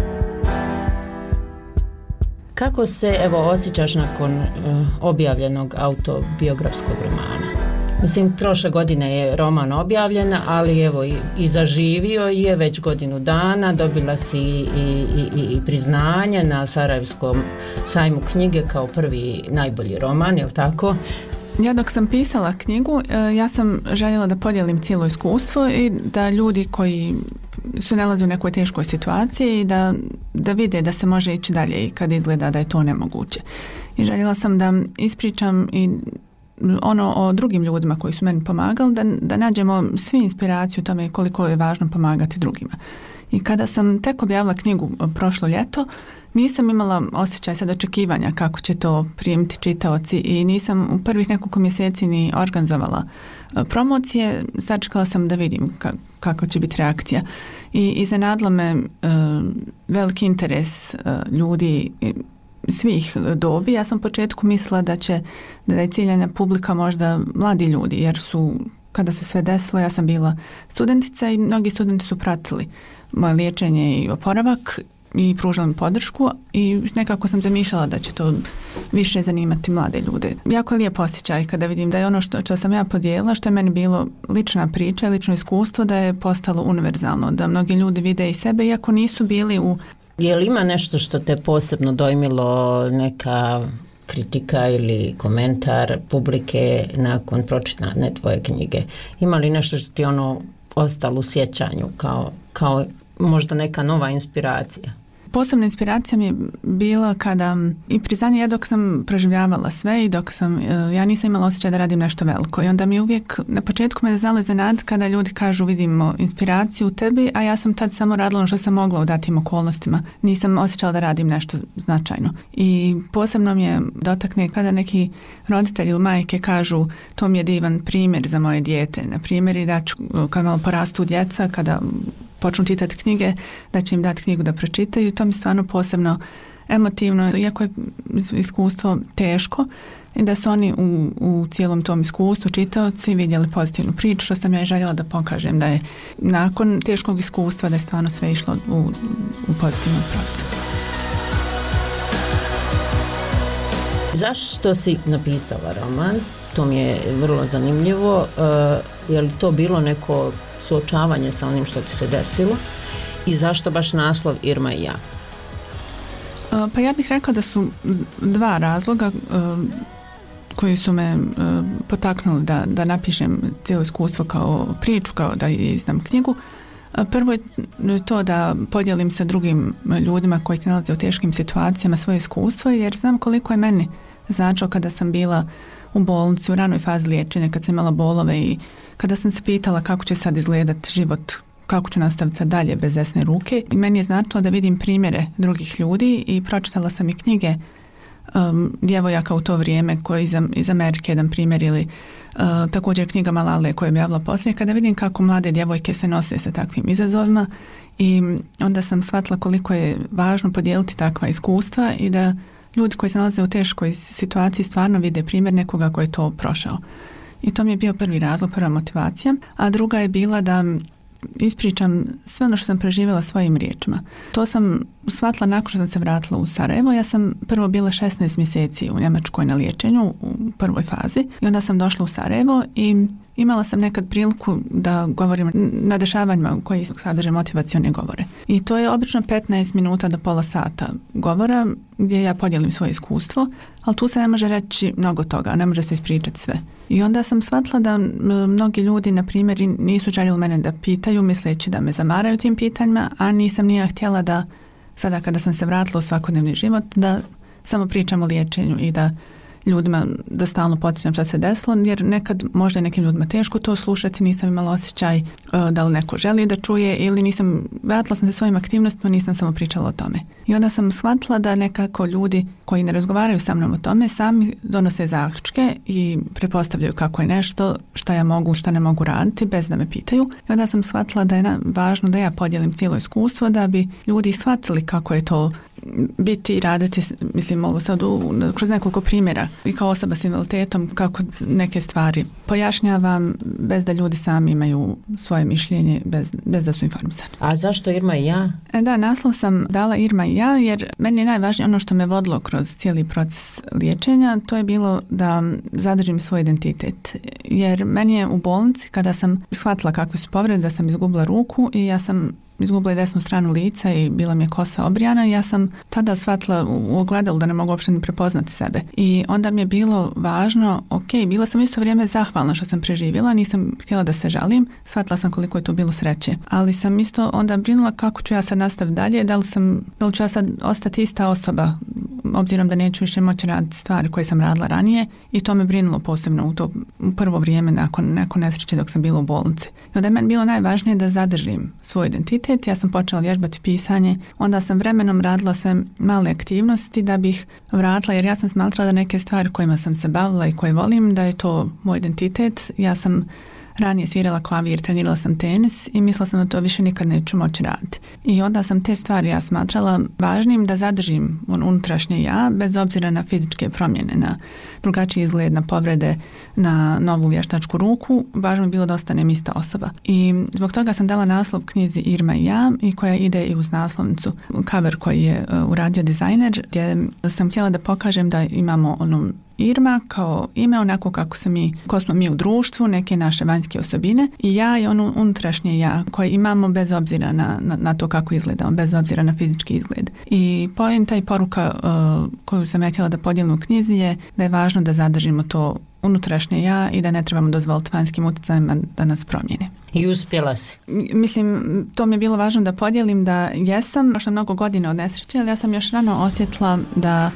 Kako se osjećaš nakon objavljenog autobiografskog romana? Mislim, prošle godine je roman objavljen, ali i zaživio je već godinu dana, dobila si i priznanje na Sarajevskom sajmu knjige kao prvi najbolji roman, je li tako? Ja dok sam pisala knjigu, ja sam željela da podijelim cijelo iskustvo i da ljudi koji se nalaze u nekoj teškoj situaciji da vide da se može ići dalje i kad izgleda da je to nemoguće. I željela sam da ispričam i ono o drugim ljudima koji su meni pomagali, da nađemo svi inspiraciju o tome koliko je važno pomagati drugima. I kada sam tek objavila knjigu prošlo ljeto, nisam imala osjećaj sad očekivanja kako će to primiti čitaoci i nisam u prvih nekoliko mjeseci ni organizovala promocije. Sačekala sam da vidim kakva će biti reakcija. I iznenadilo me veliki interes ljudi svih dobi. Ja sam u početku mislila da je ciljana publika možda mladi ljudi, jer su, kada se sve desilo, ja sam bila studentica i mnogi studenti su pratili moje liječenje i oporavak i pružila mi podršku i nekako sam zamišljala da će to više zanimati mlade ljude. Jako je lijep osjećaj kada vidim da je ono što sam ja podijelila, što je meni bilo lična priča, lično iskustvo, da je postalo univerzalno, da mnogi ljudi vide i sebe iako nisu bili u... Je li ima nešto što te posebno dojmilo, neka kritika ili komentar publike nakon pročitane tvoje knjige? Ima li nešto što ti ostalo u sjećanju kao možda neka nova inspiracija? Posebna inspiracija mi je bila kada i priznanje ja dok sam proživljavala sve i dok sam, ja nisam imala osjećaj da radim nešto veliko i onda mi uvijek na početku me znalo iznenaditi kada ljudi kažu vidimo inspiraciju u tebi, a ja sam tad samo radila ono što sam mogla u datim okolnostima. Nisam osjećala da radim nešto značajno. I posebno mi je dotakne kada neki roditelji ili majke kažu to mi je divan primjer za moje dijete. Na primjer i da ću kad malo porastu djeca, kada počnu čitati knjige, da će im dati knjigu da pročitaju. To mi stvarno posebno emotivno, iako je iskustvo teško i da su oni u cijelom tom iskustvu čitaoci vidjeli pozitivnu priču, što sam ja i željela da pokažem da je nakon teškog iskustva da je stvarno sve išlo u pozitivnom pravcu. Zašto si napisala roman? To mi je vrlo zanimljivo. Je li to bilo neko suočavanje sa onim što ti se desilo? I zašto baš naslov Irma i ja? Pa ja bih rekla da su dva razloga koji su me potaknuli da napišem cijelo iskustvo kao priču, kao da izdam knjigu. Prvo je to da podijelim sa drugim ljudima koji se nalaze u teškim situacijama svoje iskustvo, jer znam koliko je meni značilo kada sam bila u bolnici u ranoj fazi liječenja, kad sam imala bolove i kada sam se pitala kako će sad izgledati život, kako ću nastaviti sad dalje bez desne ruke. I meni je značilo da vidim primjere drugih ljudi i pročitala sam i knjige djevojaka u to vrijeme koji iz Amerike jedan primjer ili također knjiga Malale koja je objavila poslije, kada vidim kako mlade djevojke se nose sa takvim izazovima i onda sam shvatila koliko je važno podijeliti takva iskustva i da ljudi koji se nalaze u teškoj situaciji stvarno vide primjer nekoga koji je to prošao. I to mi je bio prvi razlog, prva motivacija, a druga je bila da ispričam sve ono što sam preživjela svojim riječima. To sam shvatila nakon što sam se vratila u Sarajevo. Ja sam prvo bila 16 mjeseci u Njemačkoj na liječenju u prvoj fazi i onda sam došla u Sarajevo i imala sam nekad priliku da govorim na dešavanjima koji sadrže motivacione govore. I to je obično 15 minuta do pola sata govora gdje ja podijelim svoje iskustvo, ali tu se ne može reći mnogo toga, ne može se ispričati sve. I onda sam shvatila da mnogi ljudi, na primjer, nisu željeli mene da pitaju, misleći da me zamaraju tim pitanjima, a nisam nije htjela da sada kada sam se vratila u svakodnevni život, da samo pričam o liječenju i da ljudima da stalno podsjećam šta se desilo, jer nekad možda je nekim ljudima teško to slušati, nisam imala osjećaj da li neko želi da čuje ili vratila sam se svojim aktivnostima, nisam samo pričala o tome. I onda sam shvatila da nekako ljudi koji ne razgovaraju sa mnom o tome sami donose zaključke i pretpostavljaju kako je nešto, šta ja mogu, šta ne mogu raditi bez da me pitaju. I onda sam shvatila da je važno da ja podijelim cijelo iskustvo da bi ljudi shvatili kako je to biti i raditi, mislim ovo sad kroz nekoliko primjera i kao osoba s invaliditetom kako neke stvari pojašnjavam bez da ljudi sami imaju svoje mišljenje, bez da su informisani. A zašto Irma i ja? Da, naslov sam dala Irma i ja jer meni je najvažnije ono što me vodilo kroz cijeli proces liječenja, to je bilo da zadržim svoj identitet. Jer meni je u bolnici kada sam shvatila kakve su povrede, da sam izgubila ruku i ja sam izgubila desnu stranu lica i bila mi je kosa obrijana i ja sam tada shvatila u ogledalu da ne mogu uopšte ni prepoznati sebe. I onda mi je bilo važno, bila sam isto vrijeme zahvalna što sam preživjela, nisam htjela da se žalim, shvatila sam koliko je to bilo sreće. Ali sam isto onda brinula kako ću ja sad nastaviti dalje, da li ću ja sad ostati ista osoba, obzirom da neću više moći raditi stvari koje sam radila ranije i to me brinulo posebno u prvo vrijeme nakon nesreće dok sam bila u bolnici. I onda je meni bilo najvažnije da zadržim svoj identitet. Ja sam počela vježbati pisanje, onda sam vremenom radila sve male aktivnosti da bih vratila, jer ja sam smatrala da neke stvari kojima sam se bavila i koje volim, da je to moj identitet. Ja sam ranije svirala klavir, trenirala sam tenis i mislila sam da to više nikad neću moći raditi. I onda sam te stvari ja smatrala važnim da zadržim unutrašnje ja, bez obzira na fizičke promjene, na drugačiji izgled, na povrede, na novu vještačku ruku. Važno je bilo da ostanem ista osoba. I zbog toga sam dala naslov knjizi Irma i ja i koja ide i uz naslovnicu. Cover koji je uradio dizajner, gdje sam htjela da pokažem da imamo Irma kao ime, onako kako smo mi u društvu, neke naše vanjske osobine i ja i ono unutrašnje ja koje imamo bez obzira na to kako izgledamo, bez obzira na fizički izgled. I poenta i poruka koju sam ja htjela da podijelim u knjizi je da je važno važno da zadržimo to unutrašnje ja i da ne trebamo dozvoliti vanjskim utjecajima da nas promijeni. I uspjela si? Mislim, to mi je bilo važno da podijelim da jesam, prošlo mnogo godina od nesreće, ali ja sam još rano osjetila da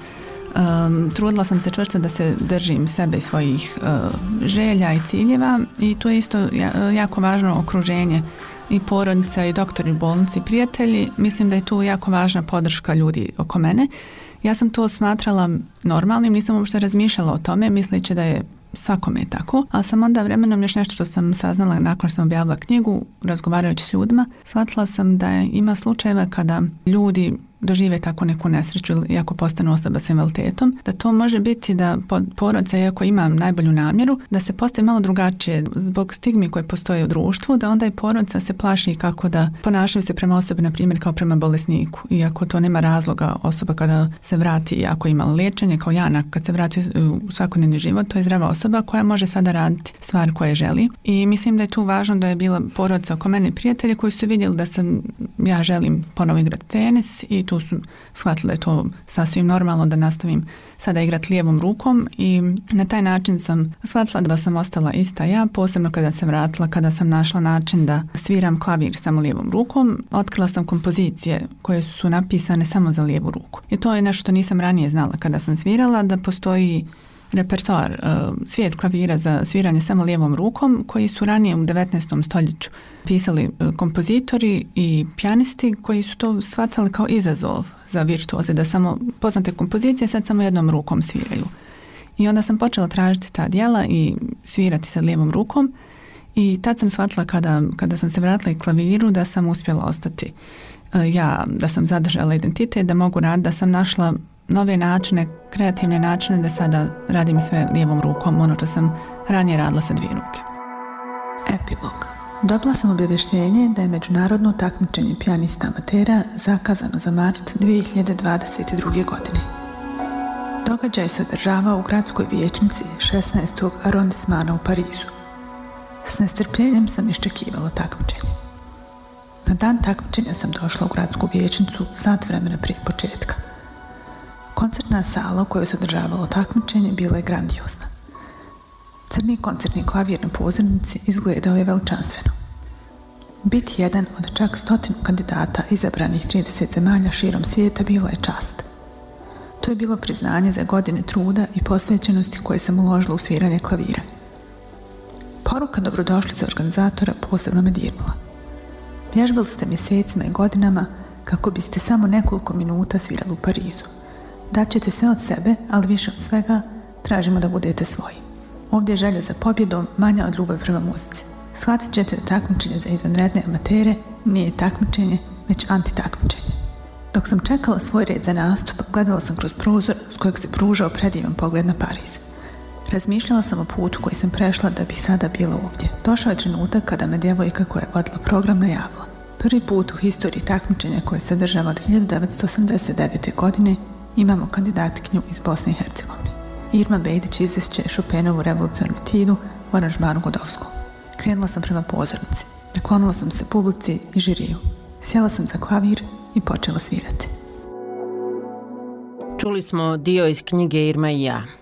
trudila sam se čvrsto da se držim sebe i svojih želja i ciljeva i tu je isto jako važno okruženje i porodica i doktori u bolnici i prijatelji. Mislim da je tu jako važna podrška ljudi oko mene. Ja sam to smatrala normalnim, nisam uopšte razmišljala o tome, misleći da je svakome tako, ali sam onda vremenom još nešto što sam saznala nakon što sam objavila knjigu, razgovarajući s ljudima, shvatila sam da ima slučajeva kada ljudi dožive tako neku nesreću ili ako postanu osoba s invaliditetom, da to može biti da porodica, iako ima najbolju namjeru, da se postavi malo drugačije zbog stigmi koje postoje u društvu, da onda i porodica se plaši kako da ponašaju se prema osobi, na primjer kao prema bolesniku. Iako to nema razloga, osoba kada se vrati, ako ima liječenje, kao Jana, kad se vrati u svakodnevni život, to je zdrava osoba koja može sada raditi stvari koje želi. I mislim da je tu važno da je bila porodica oko mene i prijatelji koji su vidjeli da ja želim ponovo igrati tenis i tu su shvatili da je to sasvim normalno da nastavim sada igrati lijevom rukom i na taj način sam shvatila da sam ostala ista ja, posebno kada sam vratila, kada sam našla način da sviram klavir samo lijevom rukom. Otkrila sam kompozicije koje su napisane samo za lijevu ruku. I to je nešto što nisam ranije znala kada sam svirala, da postoji repertoar, svijet klavira za sviranje samo lijevom rukom koji su ranije u 19. stoljeću pisali kompozitori i pijanisti koji su to shvatali kao izazov za virtuoze, da samo poznate kompozicije sad samo jednom rukom sviraju. I onda sam počela tražiti ta djela i svirati sa lijevom rukom i tad sam shvatila kada sam se vratila i klaviru da sam uspjela ostati ja, da sam zadržala identitet, da mogu raditi, da sam našla nove načine, kreativne načine da sada radim sve lijevom rukom, ono što sam ranije radila sa dvije ruke. Epilog. Dobila sam obavještenje da je međunarodno takmičenje pijanista amatera zakazano za mart 2022. godine. Događaj se održava u gradskoj vijećnici 16. arondismana u Parizu. S nestrpljenjem sam iščekivala takmičenje. Na dan takmičenja sam došla u gradsku vijećnicu sat vremena prije početka. Koncertna sala u kojoj se održavalo takmičenje bila je grandiozna. Crni koncertni klavir na pozornici izgledao je veličanstveno. Biti jedan od čak 100 kandidata izabranih 30 zemalja širom svijeta bila je čast. To je bilo priznanje za godine truda i posvećenosti koje sam uložila u sviranje klavira. Poruka dobrodošlice organizatora posebno me dirnula. Vježbali ste mjesecima i godinama kako biste samo nekoliko minuta svirali u Parizu. Daćete sve od sebe, ali više od svega tražimo da budete svoji. Ovdje je želja za pobjedom manja od ljubavi prema muzici. Shvatit ćete da takmičenje za izvanredne amatere nije takmičenje, već antitakmičenje. Dok sam čekala svoj red za nastup, gledala sam kroz prozor s kojeg se pružao predivan pogled na Pariz. Razmišljala sam o putu koji sam prešla da bi sada bila ovdje. Došao je trenutak kada me djevojka koja je vodila program najavila. Prvi put u historiji takmičenja koje se održava od 1989. godine imamo kandidatkinju iz Bosne i Hercegovine. Irma Bejdić izvešće Chopinovu revolucionarnu etudu u aranžmanu Godovskog. Krenula sam prema pozornici. Naklonila sam se publici i žiriju. Sjela sam za klavir i počela svirati. Čuli smo dio iz knjige Irma i ja.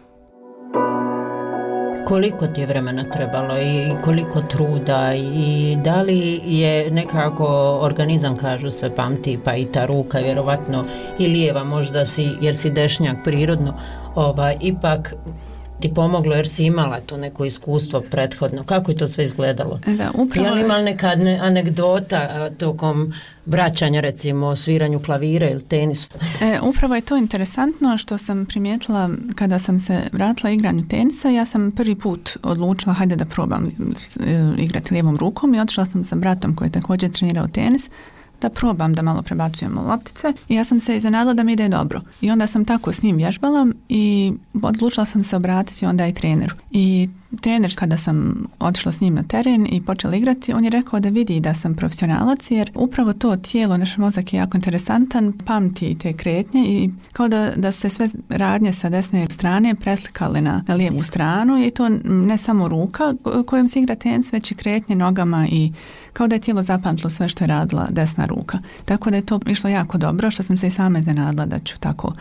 Koliko ti je vremena trebalo i koliko truda i da li je nekako organizam, kažu se, pamti, pa i ta ruka vjerovatno i lijeva možda jer si dešnjak prirodno, ipak ti pomoglo jer si imala to neko iskustvo prethodno. Kako je to sve izgledalo? Da, upravo... Je li imala neka anegdota tokom vraćanja, recimo, o sviranju klavira ili tenisu? Upravo je to interesantno što sam primijetila kada sam se vratila igranju tenisa. Ja sam prvi put odlučila hajde da probam igrati lijevom rukom i otišla sam sa bratom koji je također trenirao tenis da probam da malo prebacujemo loptice i ja sam se iznenadila da mi ide dobro. I onda sam tako s njim vježbala i odlučila sam se obratiti onda i treneru. I trener, kada sam otišla s njim na teren i počela igrati, on je rekao da vidi da sam profesionalac, jer upravo to tijelo, naš mozak je jako interesantan, pamti te kretnje i kao da su se sve radnje sa desne strane preslikale na lijevu stranu i to ne samo ruka kojom se igra tenis, već i kretnje nogama i kao da je tijelo zapamtilo sve što je radila desna ruka. Tako da je to išlo jako dobro, što sam se i sama iznenadila da ću tako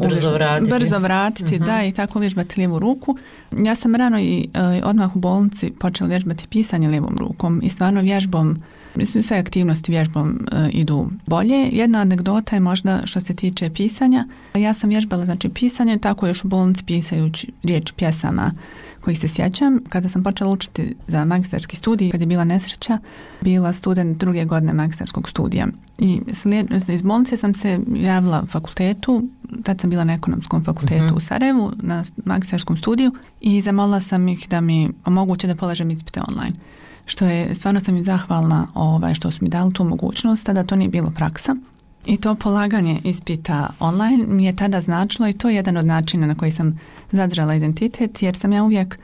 brzo vratiti, da, i tako vježbati lijevu ruku. Ja sam rano i odmah u bolnici počela vježbati pisanje lijevom rukom i stvarno vježbom, mislim, sve aktivnosti vježbom idu bolje. Jedna anegdota je možda što se tiče pisanja. Ja sam vježbala pisanje tako još u bolnici pisajući riječi pjesama kojih se sjećam. Kada sam počela učiti za magistarski studij, kad je bila nesreća, bila student 2. godine magistarskog studija. I iz bolnice sam se javila fakultetu, tad sam bila na ekonomskom fakultetu u Sarajevu, na magistarskom studiju i zamolila sam ih da mi omoguće da polažem ispite online. Što je, stvarno sam im zahvalna što su mi dali tu mogućnost, tada to nije bilo praksa. I to polaganje ispita online mi je tada značilo i to je jedan od načina na koji sam zadržala identitet, jer sam ja uvijek,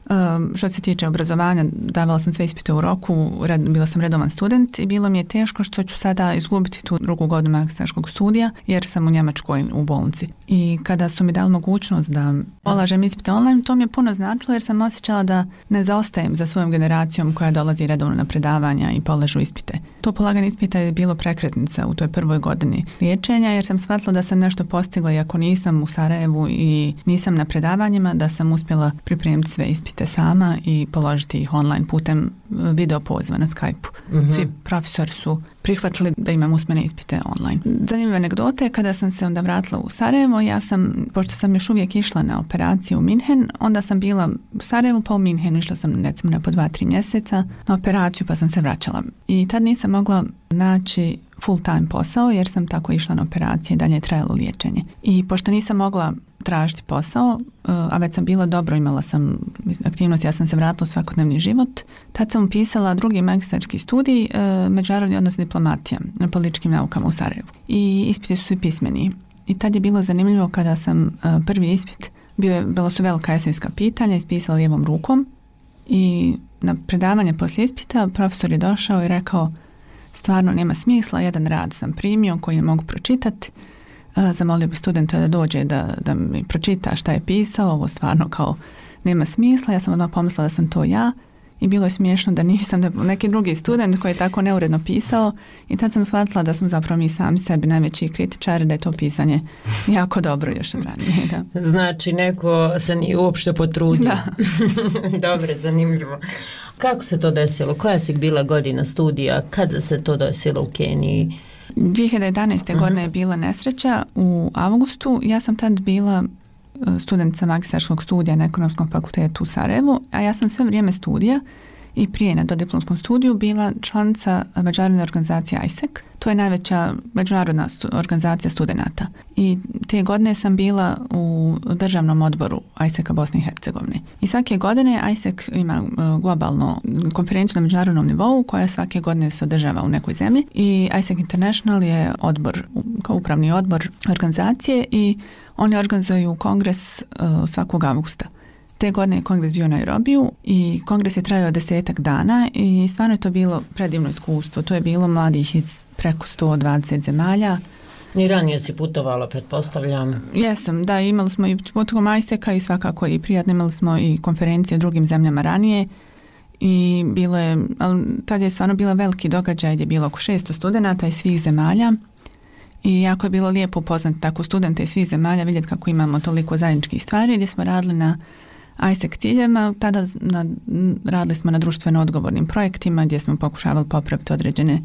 što se tiče obrazovanja, davala sam sve ispite u roku, bila sam redovan student i bilo mi je teško što ću sada izgubiti tu 2. godinu magistarskog studija, jer sam u Njemačkoj u bolnici. I kada su mi dali mogućnost da polažem ispite online, to mi je puno značilo, jer sam osjećala da ne zaostajem za svojom generacijom koja dolazi redovno na predavanja i polažu ispite. To polaganje ispita je bilo prekretnica u toj 1. godini liječenja, jer sam shvatila da sam nešto postigla, iako nisam u Sarajevu i nisam na predavanjima, da sam uspjela pripremiti sve ispite sama i položiti ih online putem video poziva na Skype-u. Svi profesori su prihvatili da imam usmene ispite online. Zanimljive anegdote, kada sam se onda vratila u Sarajevo, pošto sam još uvijek išla na operaciju u Minhen, onda sam bila u Sarajevu pa u Minhenu, išla sam recimo na po 2-3 mjeseca na operaciju pa sam se vraćala. I tad nisam mogla naći full time posao jer sam tako išla na operacije i dalje je trajalo liječenje. I pošto nisam mogla tražiti posao, a već sam bila dobro, imala sam aktivnost, ja sam se vratila u svakodnevni život. Tad sam upisala 2. magistarski studij, međunarodni odnos diplomatija na političkim naukama u Sarajevu. I ispiti su svi pismeni. I tad je bilo zanimljivo kada sam prvi ispit, bilo su velika esejska pitanja, ispisala lijevom rukom i na predavanje poslije ispita profesor je došao i rekao: stvarno nema smisla, jedan rad sam primio koji ne mogu pročitati. Zamolio bi studenta da dođe da mi pročita šta je pisao, ovo stvarno kao nema smisla. Ja sam odmah pomislila da sam to ja i bilo je smiješno da nisam, da neki drugi student koji je tako neuredno pisao, i tad sam shvatila da smo zapravo mi sami sebi najveći kritičari, da je to pisanje jako dobro još od ranije. Da. Znači neko se nije uopšte potrudio. Da. Dobro, zanimljivo. Kako se to desilo? Koja si bila godina studija? Kada se to desilo u Keniji? 2011. godine je bila nesreća u avgustu. Ja sam tad bila studentica magistarskog studija na ekonomskom fakultetu u Sarajevu, a ja sam sve vrijeme studija i prije na dodiplomskom studiju bila članica međunarodne organizacije ISEC. To je najveća međunarodna organizacija studenata. I te godine sam bila u državnom odboru ISEC-a Bosne i Hercegovine. I svake godine ISEC ima globalno konferenciju na međunarodnom nivou koja svake godine se održava u nekoj zemlji. I ISEC International je odbor, kao upravni odbor organizacije, i oni organizuju kongres svakog avgusta. Te godine je kongres bio u Nairobiju i kongres je trajao 10 dana i stvarno je to bilo predivno iskustvo. To je bilo mladih iz preko 120 zemalja. I ranije si putovala, pretpostavljam. Jesam, da, imali smo i putovom ISEC-a i svakako i prijatno, imali smo i konferencije u drugim zemljama ranije i bilo je, ali tad je stvarno bila veliki događaj gdje je bilo oko 600 studenata iz svih zemalja. I jako je bilo lijepo upoznati tako studente iz svih zemalja, vidjeti kako imamo toliko zajedničkih stvari, gdje smo radili na ISEC ciljevima. Tada radili smo na društveno odgovornim projektima gdje smo pokušavali popraviti određene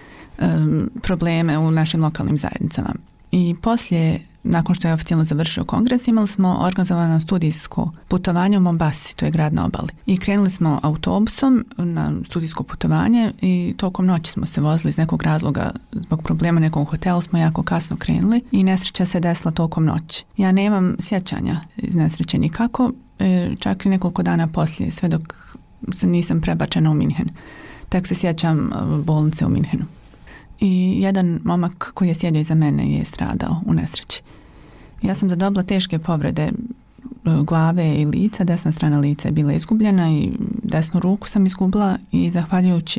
probleme u našim lokalnim zajednicama. I poslije, nakon što je oficijalno završio kongres, imali smo organizovano studijsko putovanje u Mombasi, to je grad na obali. I krenuli smo autobusom na studijsko putovanje i tokom noći smo se vozili iz nekog razloga, zbog problema nekog hotelu smo jako kasno krenuli i nesreća se desila tokom noći. Ja nemam sjećanja iz nesreće nikako, čak i nekoliko dana poslije, sve dok nisam prebačena u Minhen. Tek se sjećam bolnice u Minhenu. I jedan momak koji je sjedio iza mene je stradao u nesreći. Ja sam zadobila teške povrede glave i lica, desna strana lica je bila izgubljena i desnu ruku sam izgubila i zahvaljujući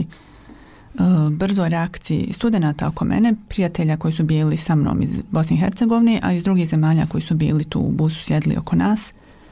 brzoj reakciji studenata oko mene, prijatelja koji su bili sa mnom iz Bosne i Hercegovine, a iz drugih zemalja koji su bili tu u busu sjedli oko nas.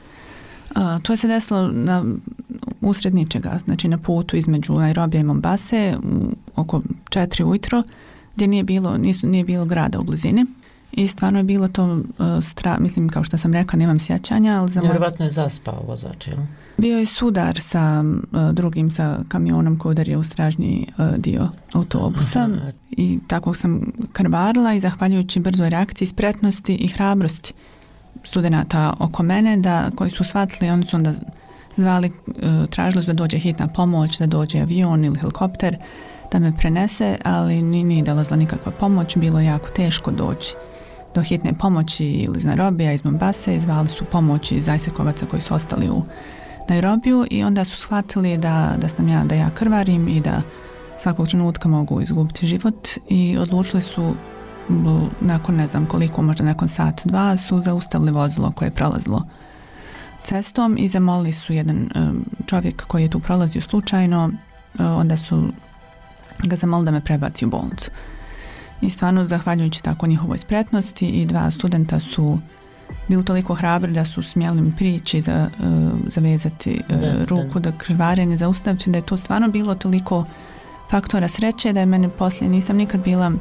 To je se desilo usred ničega, znači na putu između Nairobija i Mombase oko 4 ujutro, gdje nije bilo grada u blizini. I stvarno je bilo to mislim, kao što sam rekla, nemam sjećanja, ali vjerovatno je zaspao vozač, jel? Bio je sudar sa drugim, sa kamionom koji udario u stražnji dio autobusa i tako sam krvarila i zahvaljujući brzoj reakciji, spretnosti i hrabrosti studenata oko mene, koji su shvatili, oni su onda zvali, tražili su da dođe hitna pomoć, da dođe avion ili helikopter, da me prenese, ali nije dolazila nikakva pomoć, bilo je jako teško doći do hitne pomoći ili iz Nairobija, iz Mombase, zvali su pomoć iz Ajsekovaca koji su ostali u Nairobiju i onda su shvatili da ja krvarim i da svakog trenutka mogu izgubiti život i odlučili su nakon ne znam koliko, možda nakon sat, dva, su zaustavili vozilo koje je prolazilo cestom i zamolili su jedan čovjek koji je tu prolazio slučajno, onda su ga zamolili da me prebaci u bolnicu. I stvarno, zahvaljujući tako njihovoj spretnosti i 2 studenta su bili toliko hrabri da su smjeli mi prići, zavezati ruku, da krvarenje zaustaviti, da je to stvarno bilo toliko faktora sreće da je mene poslije nisam nikad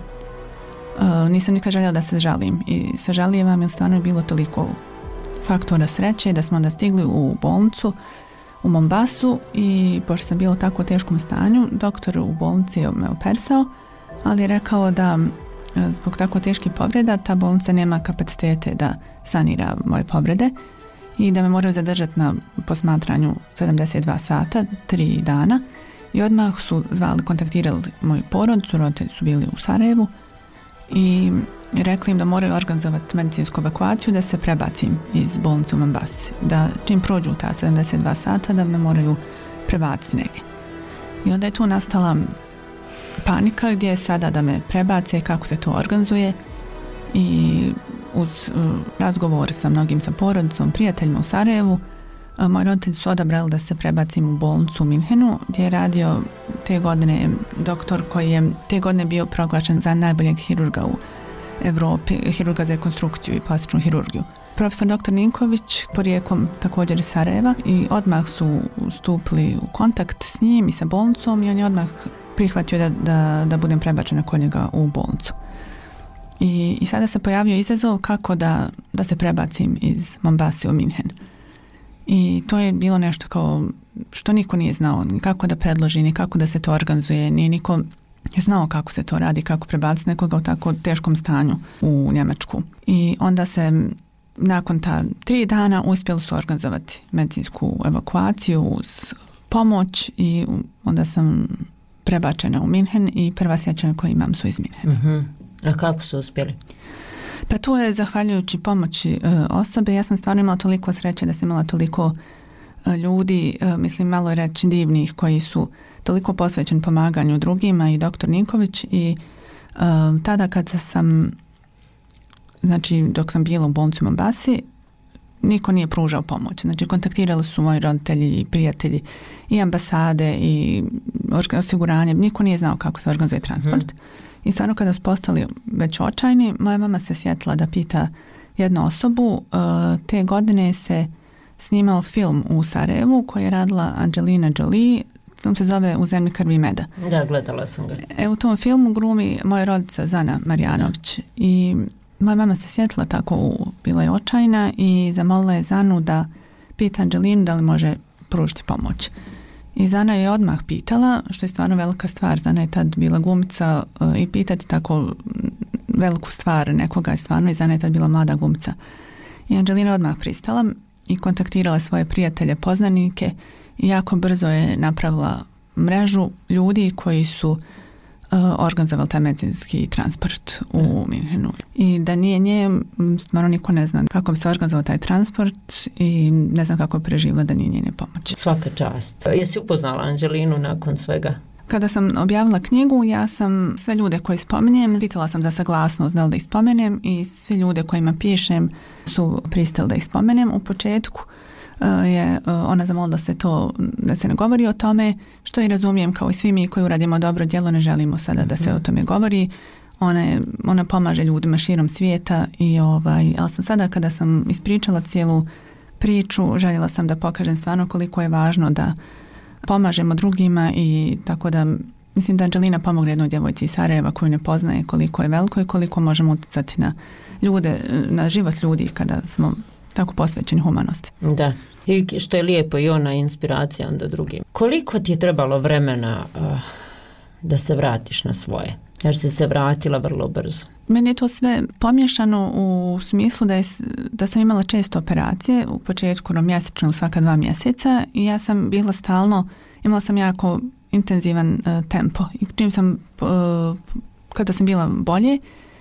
željela da se žalim i sažalijevam jer stvarno je bilo toliko faktora sreće da smo onda stigli u bolnicu u Mombasu i pošto sam bila u tako teškom stanju, doktor u bolnici me operisao, ali je rekao da zbog tako teških povreda ta bolnica nema kapacitete da sanira moje povrede i da me moraju zadržati na posmatranju 72 sata, 3 dana i odmah su kontaktirali moju porodicu, roditelji su bili u Sarajevu i rekli im da moraju organizovati medicinsku evakuaciju da se prebacim iz bolnice u Mombasi, da čim prođu ta 72 sata da me moraju prebaciti negdje. I onda je tu nastala panika gdje je sada da me prebace, kako se to organizuje i uz razgovor sa mnogim, sa porodicom, prijateljima u Sarajevu, moji roditelji su odabrali da se prebacim u bolnicu u Minhenu gdje je radio te godine doktor koji je te godine bio proglašen za najboljeg hirurga u Evropi, hirurga za rekonstrukciju i plastičnu hirurgiju. Profesor dr. Ninković, porijeklom također iz Sarajeva, i odmah su stupili u kontakt s njim i sa bolnicom i on je odmah prihvatio da budem prebačena kod njega u bolnicu. I sada se pojavio izazov kako da se prebacim iz Mombase u Minhen. I to je bilo nešto kao što niko nije znao, ni kako da predloži, ni kako da se to organizuje, nije niko znao kako se to radi, kako prebaciti nekoga u tako teškom stanju u Njemačku. I onda se nakon ta 3 dana uspjeli su organizovati medicinsku evakuaciju uz pomoć i onda sam prebačena u Minhen i prva sjećanja koje imam su iz Minhena. A kako su uspjeli? Pa tu je zahvaljujući pomoći osobe. Ja sam stvarno imala toliko sreće da sam imala toliko ljudi, mislim malo je reći divnih, koji su toliko posvećeni pomaganju drugima i dr. Ninković i tada kad sam, znači dok sam bila u bolnici u Mombasi, niko nije pružao pomoć. Znači kontaktirali su moji roditelji i prijatelji i ambasade i osiguranje. Niko nije znao kako se organizuje transport. I stvarno kada su postali već očajni, moja mama se sjetila da pita jednu osobu. Te godine se snimao film u Sarajevu koji je radila Angelina Jolie. Film se zove U zemlji krvi i meda. Da, gledala sam ga. U tom filmu glumi moja rodica Zana Marjanović i moja mama se sjetila tako, bila je očajna i zamolila je Zanu da pita Angelinu da li može pružiti pomoć. I Zana je odmah pitala, što je stvarno velika stvar. Zana je tad bila glumica i pitati tako veliku stvar nekoga je stvarno, i Zana je tad bila mlada glumica. I Angelina odmah pristala i kontaktirala svoje prijatelje, poznanike i jako brzo je napravila mrežu ljudi koji su organizovali taj medicinski transport u Minhenu. I da nije nje, stvarno niko ne zna kako bi se organizovao taj transport i ne znam kako bi preživjela da nije njene pomoći. Svaka čast. Jesi upoznala Angelinu nakon svega? Kada sam objavila knjigu, ja sam sve ljude koje spominjem, pitala sam za saglasnost da li da ih spomenem i svi ljude kojima pišem su pristali da ih spomenem. U početku je ona zamolila da se ne govori o tome, što i razumijem, kao i svi mi koji uradimo dobro djelo, ne želimo sada da se o tome govori. Ona pomaže ljudima širom svijeta ali sam sada kada sam ispričala cijelu priču, željela sam da pokažem stvarno koliko je važno da pomažemo drugima i tako da mislim da Anđelina pomogne jednoj djevojci iz Sarajeva koju ne poznaje koliko je veliko i koliko možemo utjecati na ljude, na život ljudi kada smo tako posvećeni humanosti. Da, i što je lijepo i ona inspiracija onda drugim. Koliko ti je trebalo vremena da se vratiš na svoje? Jer si se vratila vrlo brzo. Meni je to sve pomiješano u smislu da sam imala često operacije, u početku mjesečno ili svaka 2 mjeseca i ja sam bila stalno, imala sam jako intenzivan tempo i kada sam bila bolje,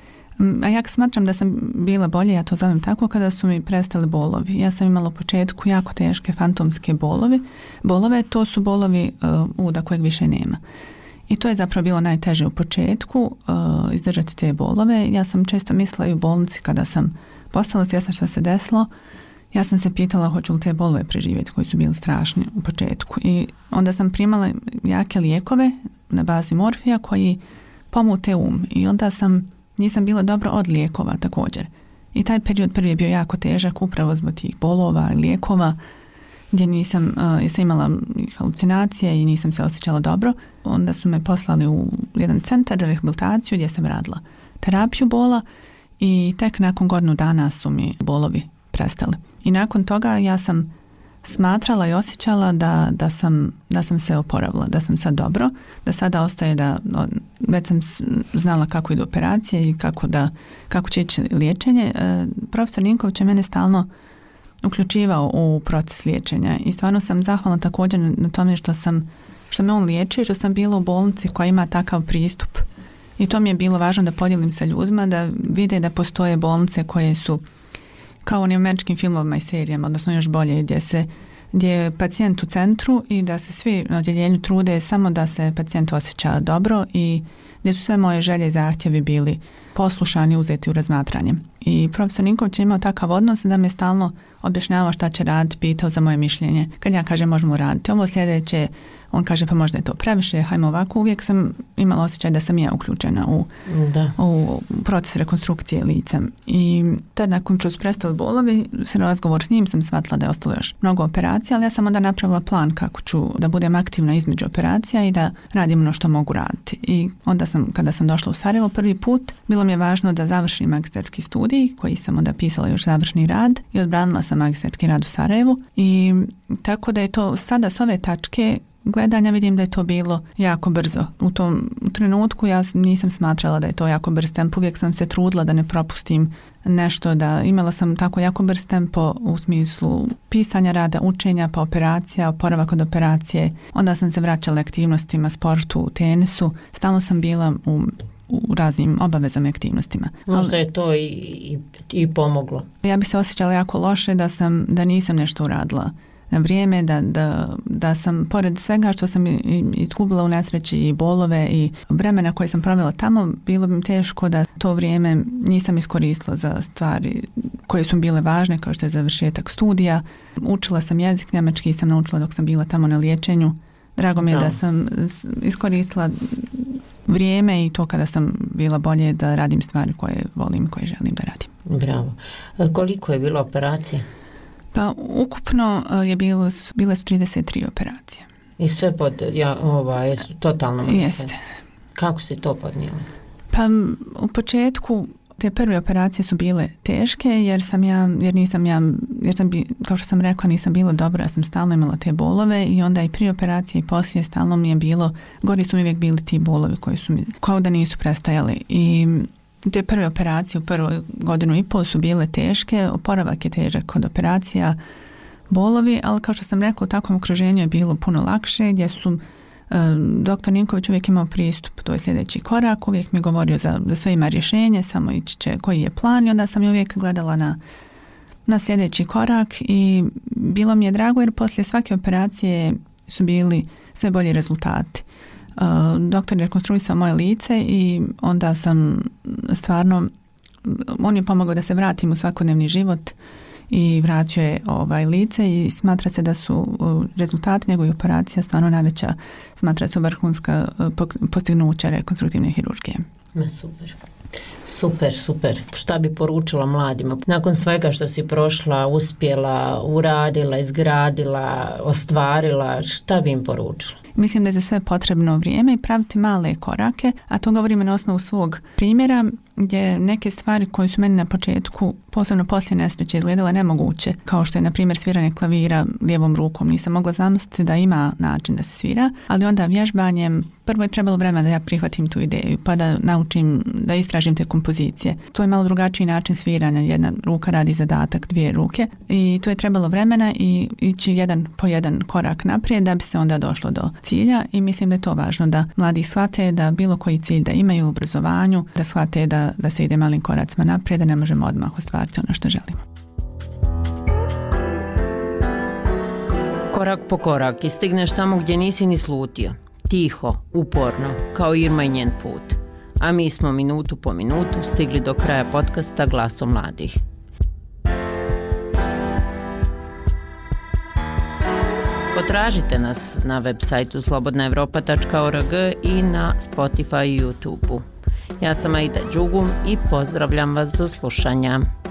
a ja smatram da sam bila bolje, ja to zovem tako, kada su mi prestali bolovi. Ja sam imala u početku jako teške fantomske bolove, to su bolovi uda kojeg više nema. I to je zapravo bilo najteže u početku, izdržati te bolove. Ja sam često mislila i u bolnici kada sam postala svjesna što se desilo, ja sam se pitala hoću li te bolove preživjeti koji su bili strašni u početku. I onda sam primala jake lijekove na bazi morfija koji pomute I onda nisam bila dobro od lijekova također. I taj period prvi je bio jako težak upravo zbog tih bolova i lijekova gdje nisam imala halucinacije i nisam se osjećala dobro. Onda su me poslali u jedan centar za rehabilitaciju gdje sam radila terapiju bola i tek nakon godinu dana su mi bolovi prestali. I nakon toga ja sam smatrala i osjećala da sam se oporavila, da sam sad dobro, da sada ostaje već sam znala kako idu operacije i kako će ići liječenje. Profesor Ninković je mene stalno uključivao u proces liječenja i stvarno sam zahvalna također na tome što me on liječio, što sam bila u bolnici koja ima takav pristup i to mi je bilo važno da podijelim sa ljudima, da vide da postoje bolnice koje su kao onim američkim filmovima i serijama, odnosno još bolje, gdje je pacijent u centru i da se svi na odjeljenju trude samo da se pacijent osjeća dobro i gdje su sve moje želje i zahtjevi bili poslušani, uzeti u razmatranje. I profesor Ninković je imao takav odnos da me stalno objašnjavao šta će raditi, pitao za moje mišljenje. Kad ja kažem možemo raditi ovo sljedeće, on kaže pa možda je to previše, hajmo ovako. Uvijek sam imala osjećaj da sam ja uključena u proces rekonstrukcije lica. I tad nakon što su prestali bolovi, s razgovor s njim sam shvatila da je ostalo još mnogo operacija, ali ja sam onda napravila plan kako ću da budem aktivna između operacija i da radim ono što mogu raditi. I onda kada sam došla u Sarajevo prvi put, bilo mi je važno da završim magistarski studij, koji sam onda pisala još završni rad i odbranila sam magistarski rad u Sarajevu. I tako da je to sada s ove tačke gledanja vidim da je to bilo jako brzo. U tom trenutku ja nisam smatrala da je to jako brz tempo, uvijek sam se trudila da ne propustim nešto, da imala sam tako jako brz tempo u smislu pisanja rada, učenja, pa operacija, oporavak od operacije. Onda sam se vraćala aktivnostima, sportu, tenisu. Stalno sam bila u raznim obavezama i aktivnostima. Možda je to i pomoglo. Ja bi se osjećala jako loše da nisam nešto uradila na vrijeme, da sam pored svega što sam izgubila u nesreći i bolove i vremena koje sam provela tamo, bilo bi mi teško da to vrijeme nisam iskoristila za stvari koje su bile važne, kao što je završetak studija. Učila sam jezik, njemački sam naučila dok sam bila tamo na liječenju. Drago mi je da sam iskoristila vrijeme i to kada sam bila bolje da radim stvari koje volim, koje želim da radim. Bravo. Koliko je bilo operacija? Pa ukupno bile su 33 operacije. I sve totalno mrste? Jeste. Kako si to podnijela? Pa u početku te prve operacije su bile teške jer sam kao što sam rekla nisam bila dobra, ja sam stalno imala te bolove i onda i prije operacije i poslije stalno mi je bilo, gori su mi uvijek bili ti bolovi koji su mi kao da nisu prestajali i te prve operacije u prvoj godinu i pol su bile teške, oporavak je težak kod operacija, bolovi, ali kao što sam rekla u takvom okruženju je bilo puno lakše gdje su doktor Ninković uvijek imao pristup, to je sljedeći korak, uvijek mi govorio za sve ima rješenje, samo ići će koji je plan i onda sam uvijek gledala na sljedeći korak i bilo mi je drago jer poslije svake operacije su bili sve bolji rezultati. Doktor je rekonstruisao moje lice i onda sam stvarno, on je pomogao da se vratim u svakodnevni život i vratio je lice i smatra se da su rezultati njegove operacija stvarno najveća, smatra se vrhunska postignuća rekonstruktivne hirurgije. Super. Šta bi poručila mladima? Nakon svega što si prošla, uspjela, uradila, izgradila, ostvarila, šta bi im poručila? Mislim da je za sve potrebno vrijeme i praviti male korake, a to govorimo na osnovu svog primjera, gdje neke stvari koje su meni na početku, posebno poslije nesreće, izgledale nemoguće, kao što je na primjer sviranje klavira lijevom rukom. Nisam mogla zamisliti da ima način da se svira, ali onda vježbanjem prvo je trebalo vremena da ja prihvatim tu ideju, pa da naučim, da istražim te kompozicije. To je malo drugačiji način sviranja, jedna ruka radi zadatak, dvije ruke i to je trebalo vremena i ići jedan po jedan korak naprijed da bi se onda došlo do cilja i mislim da je to važno da mladi shvate da bilo koji cilj da imaju u obrazovanju, da shvate da se ide malim koracima naprijed, da ne možemo odmah ostvariti ono što želimo. Korak po korak i stigneš tamo gdje nisi ni slutio. Tiho, uporno, kao Irma i njen put. A mi smo minutu po minutu stigli do kraja podcasta Glasom mladih. Potražite nas na web sajtu slobodnaevropa.org i na Spotify i YouTube-u. Ja sam Aida Đugum i pozdravljam vas do slušanja.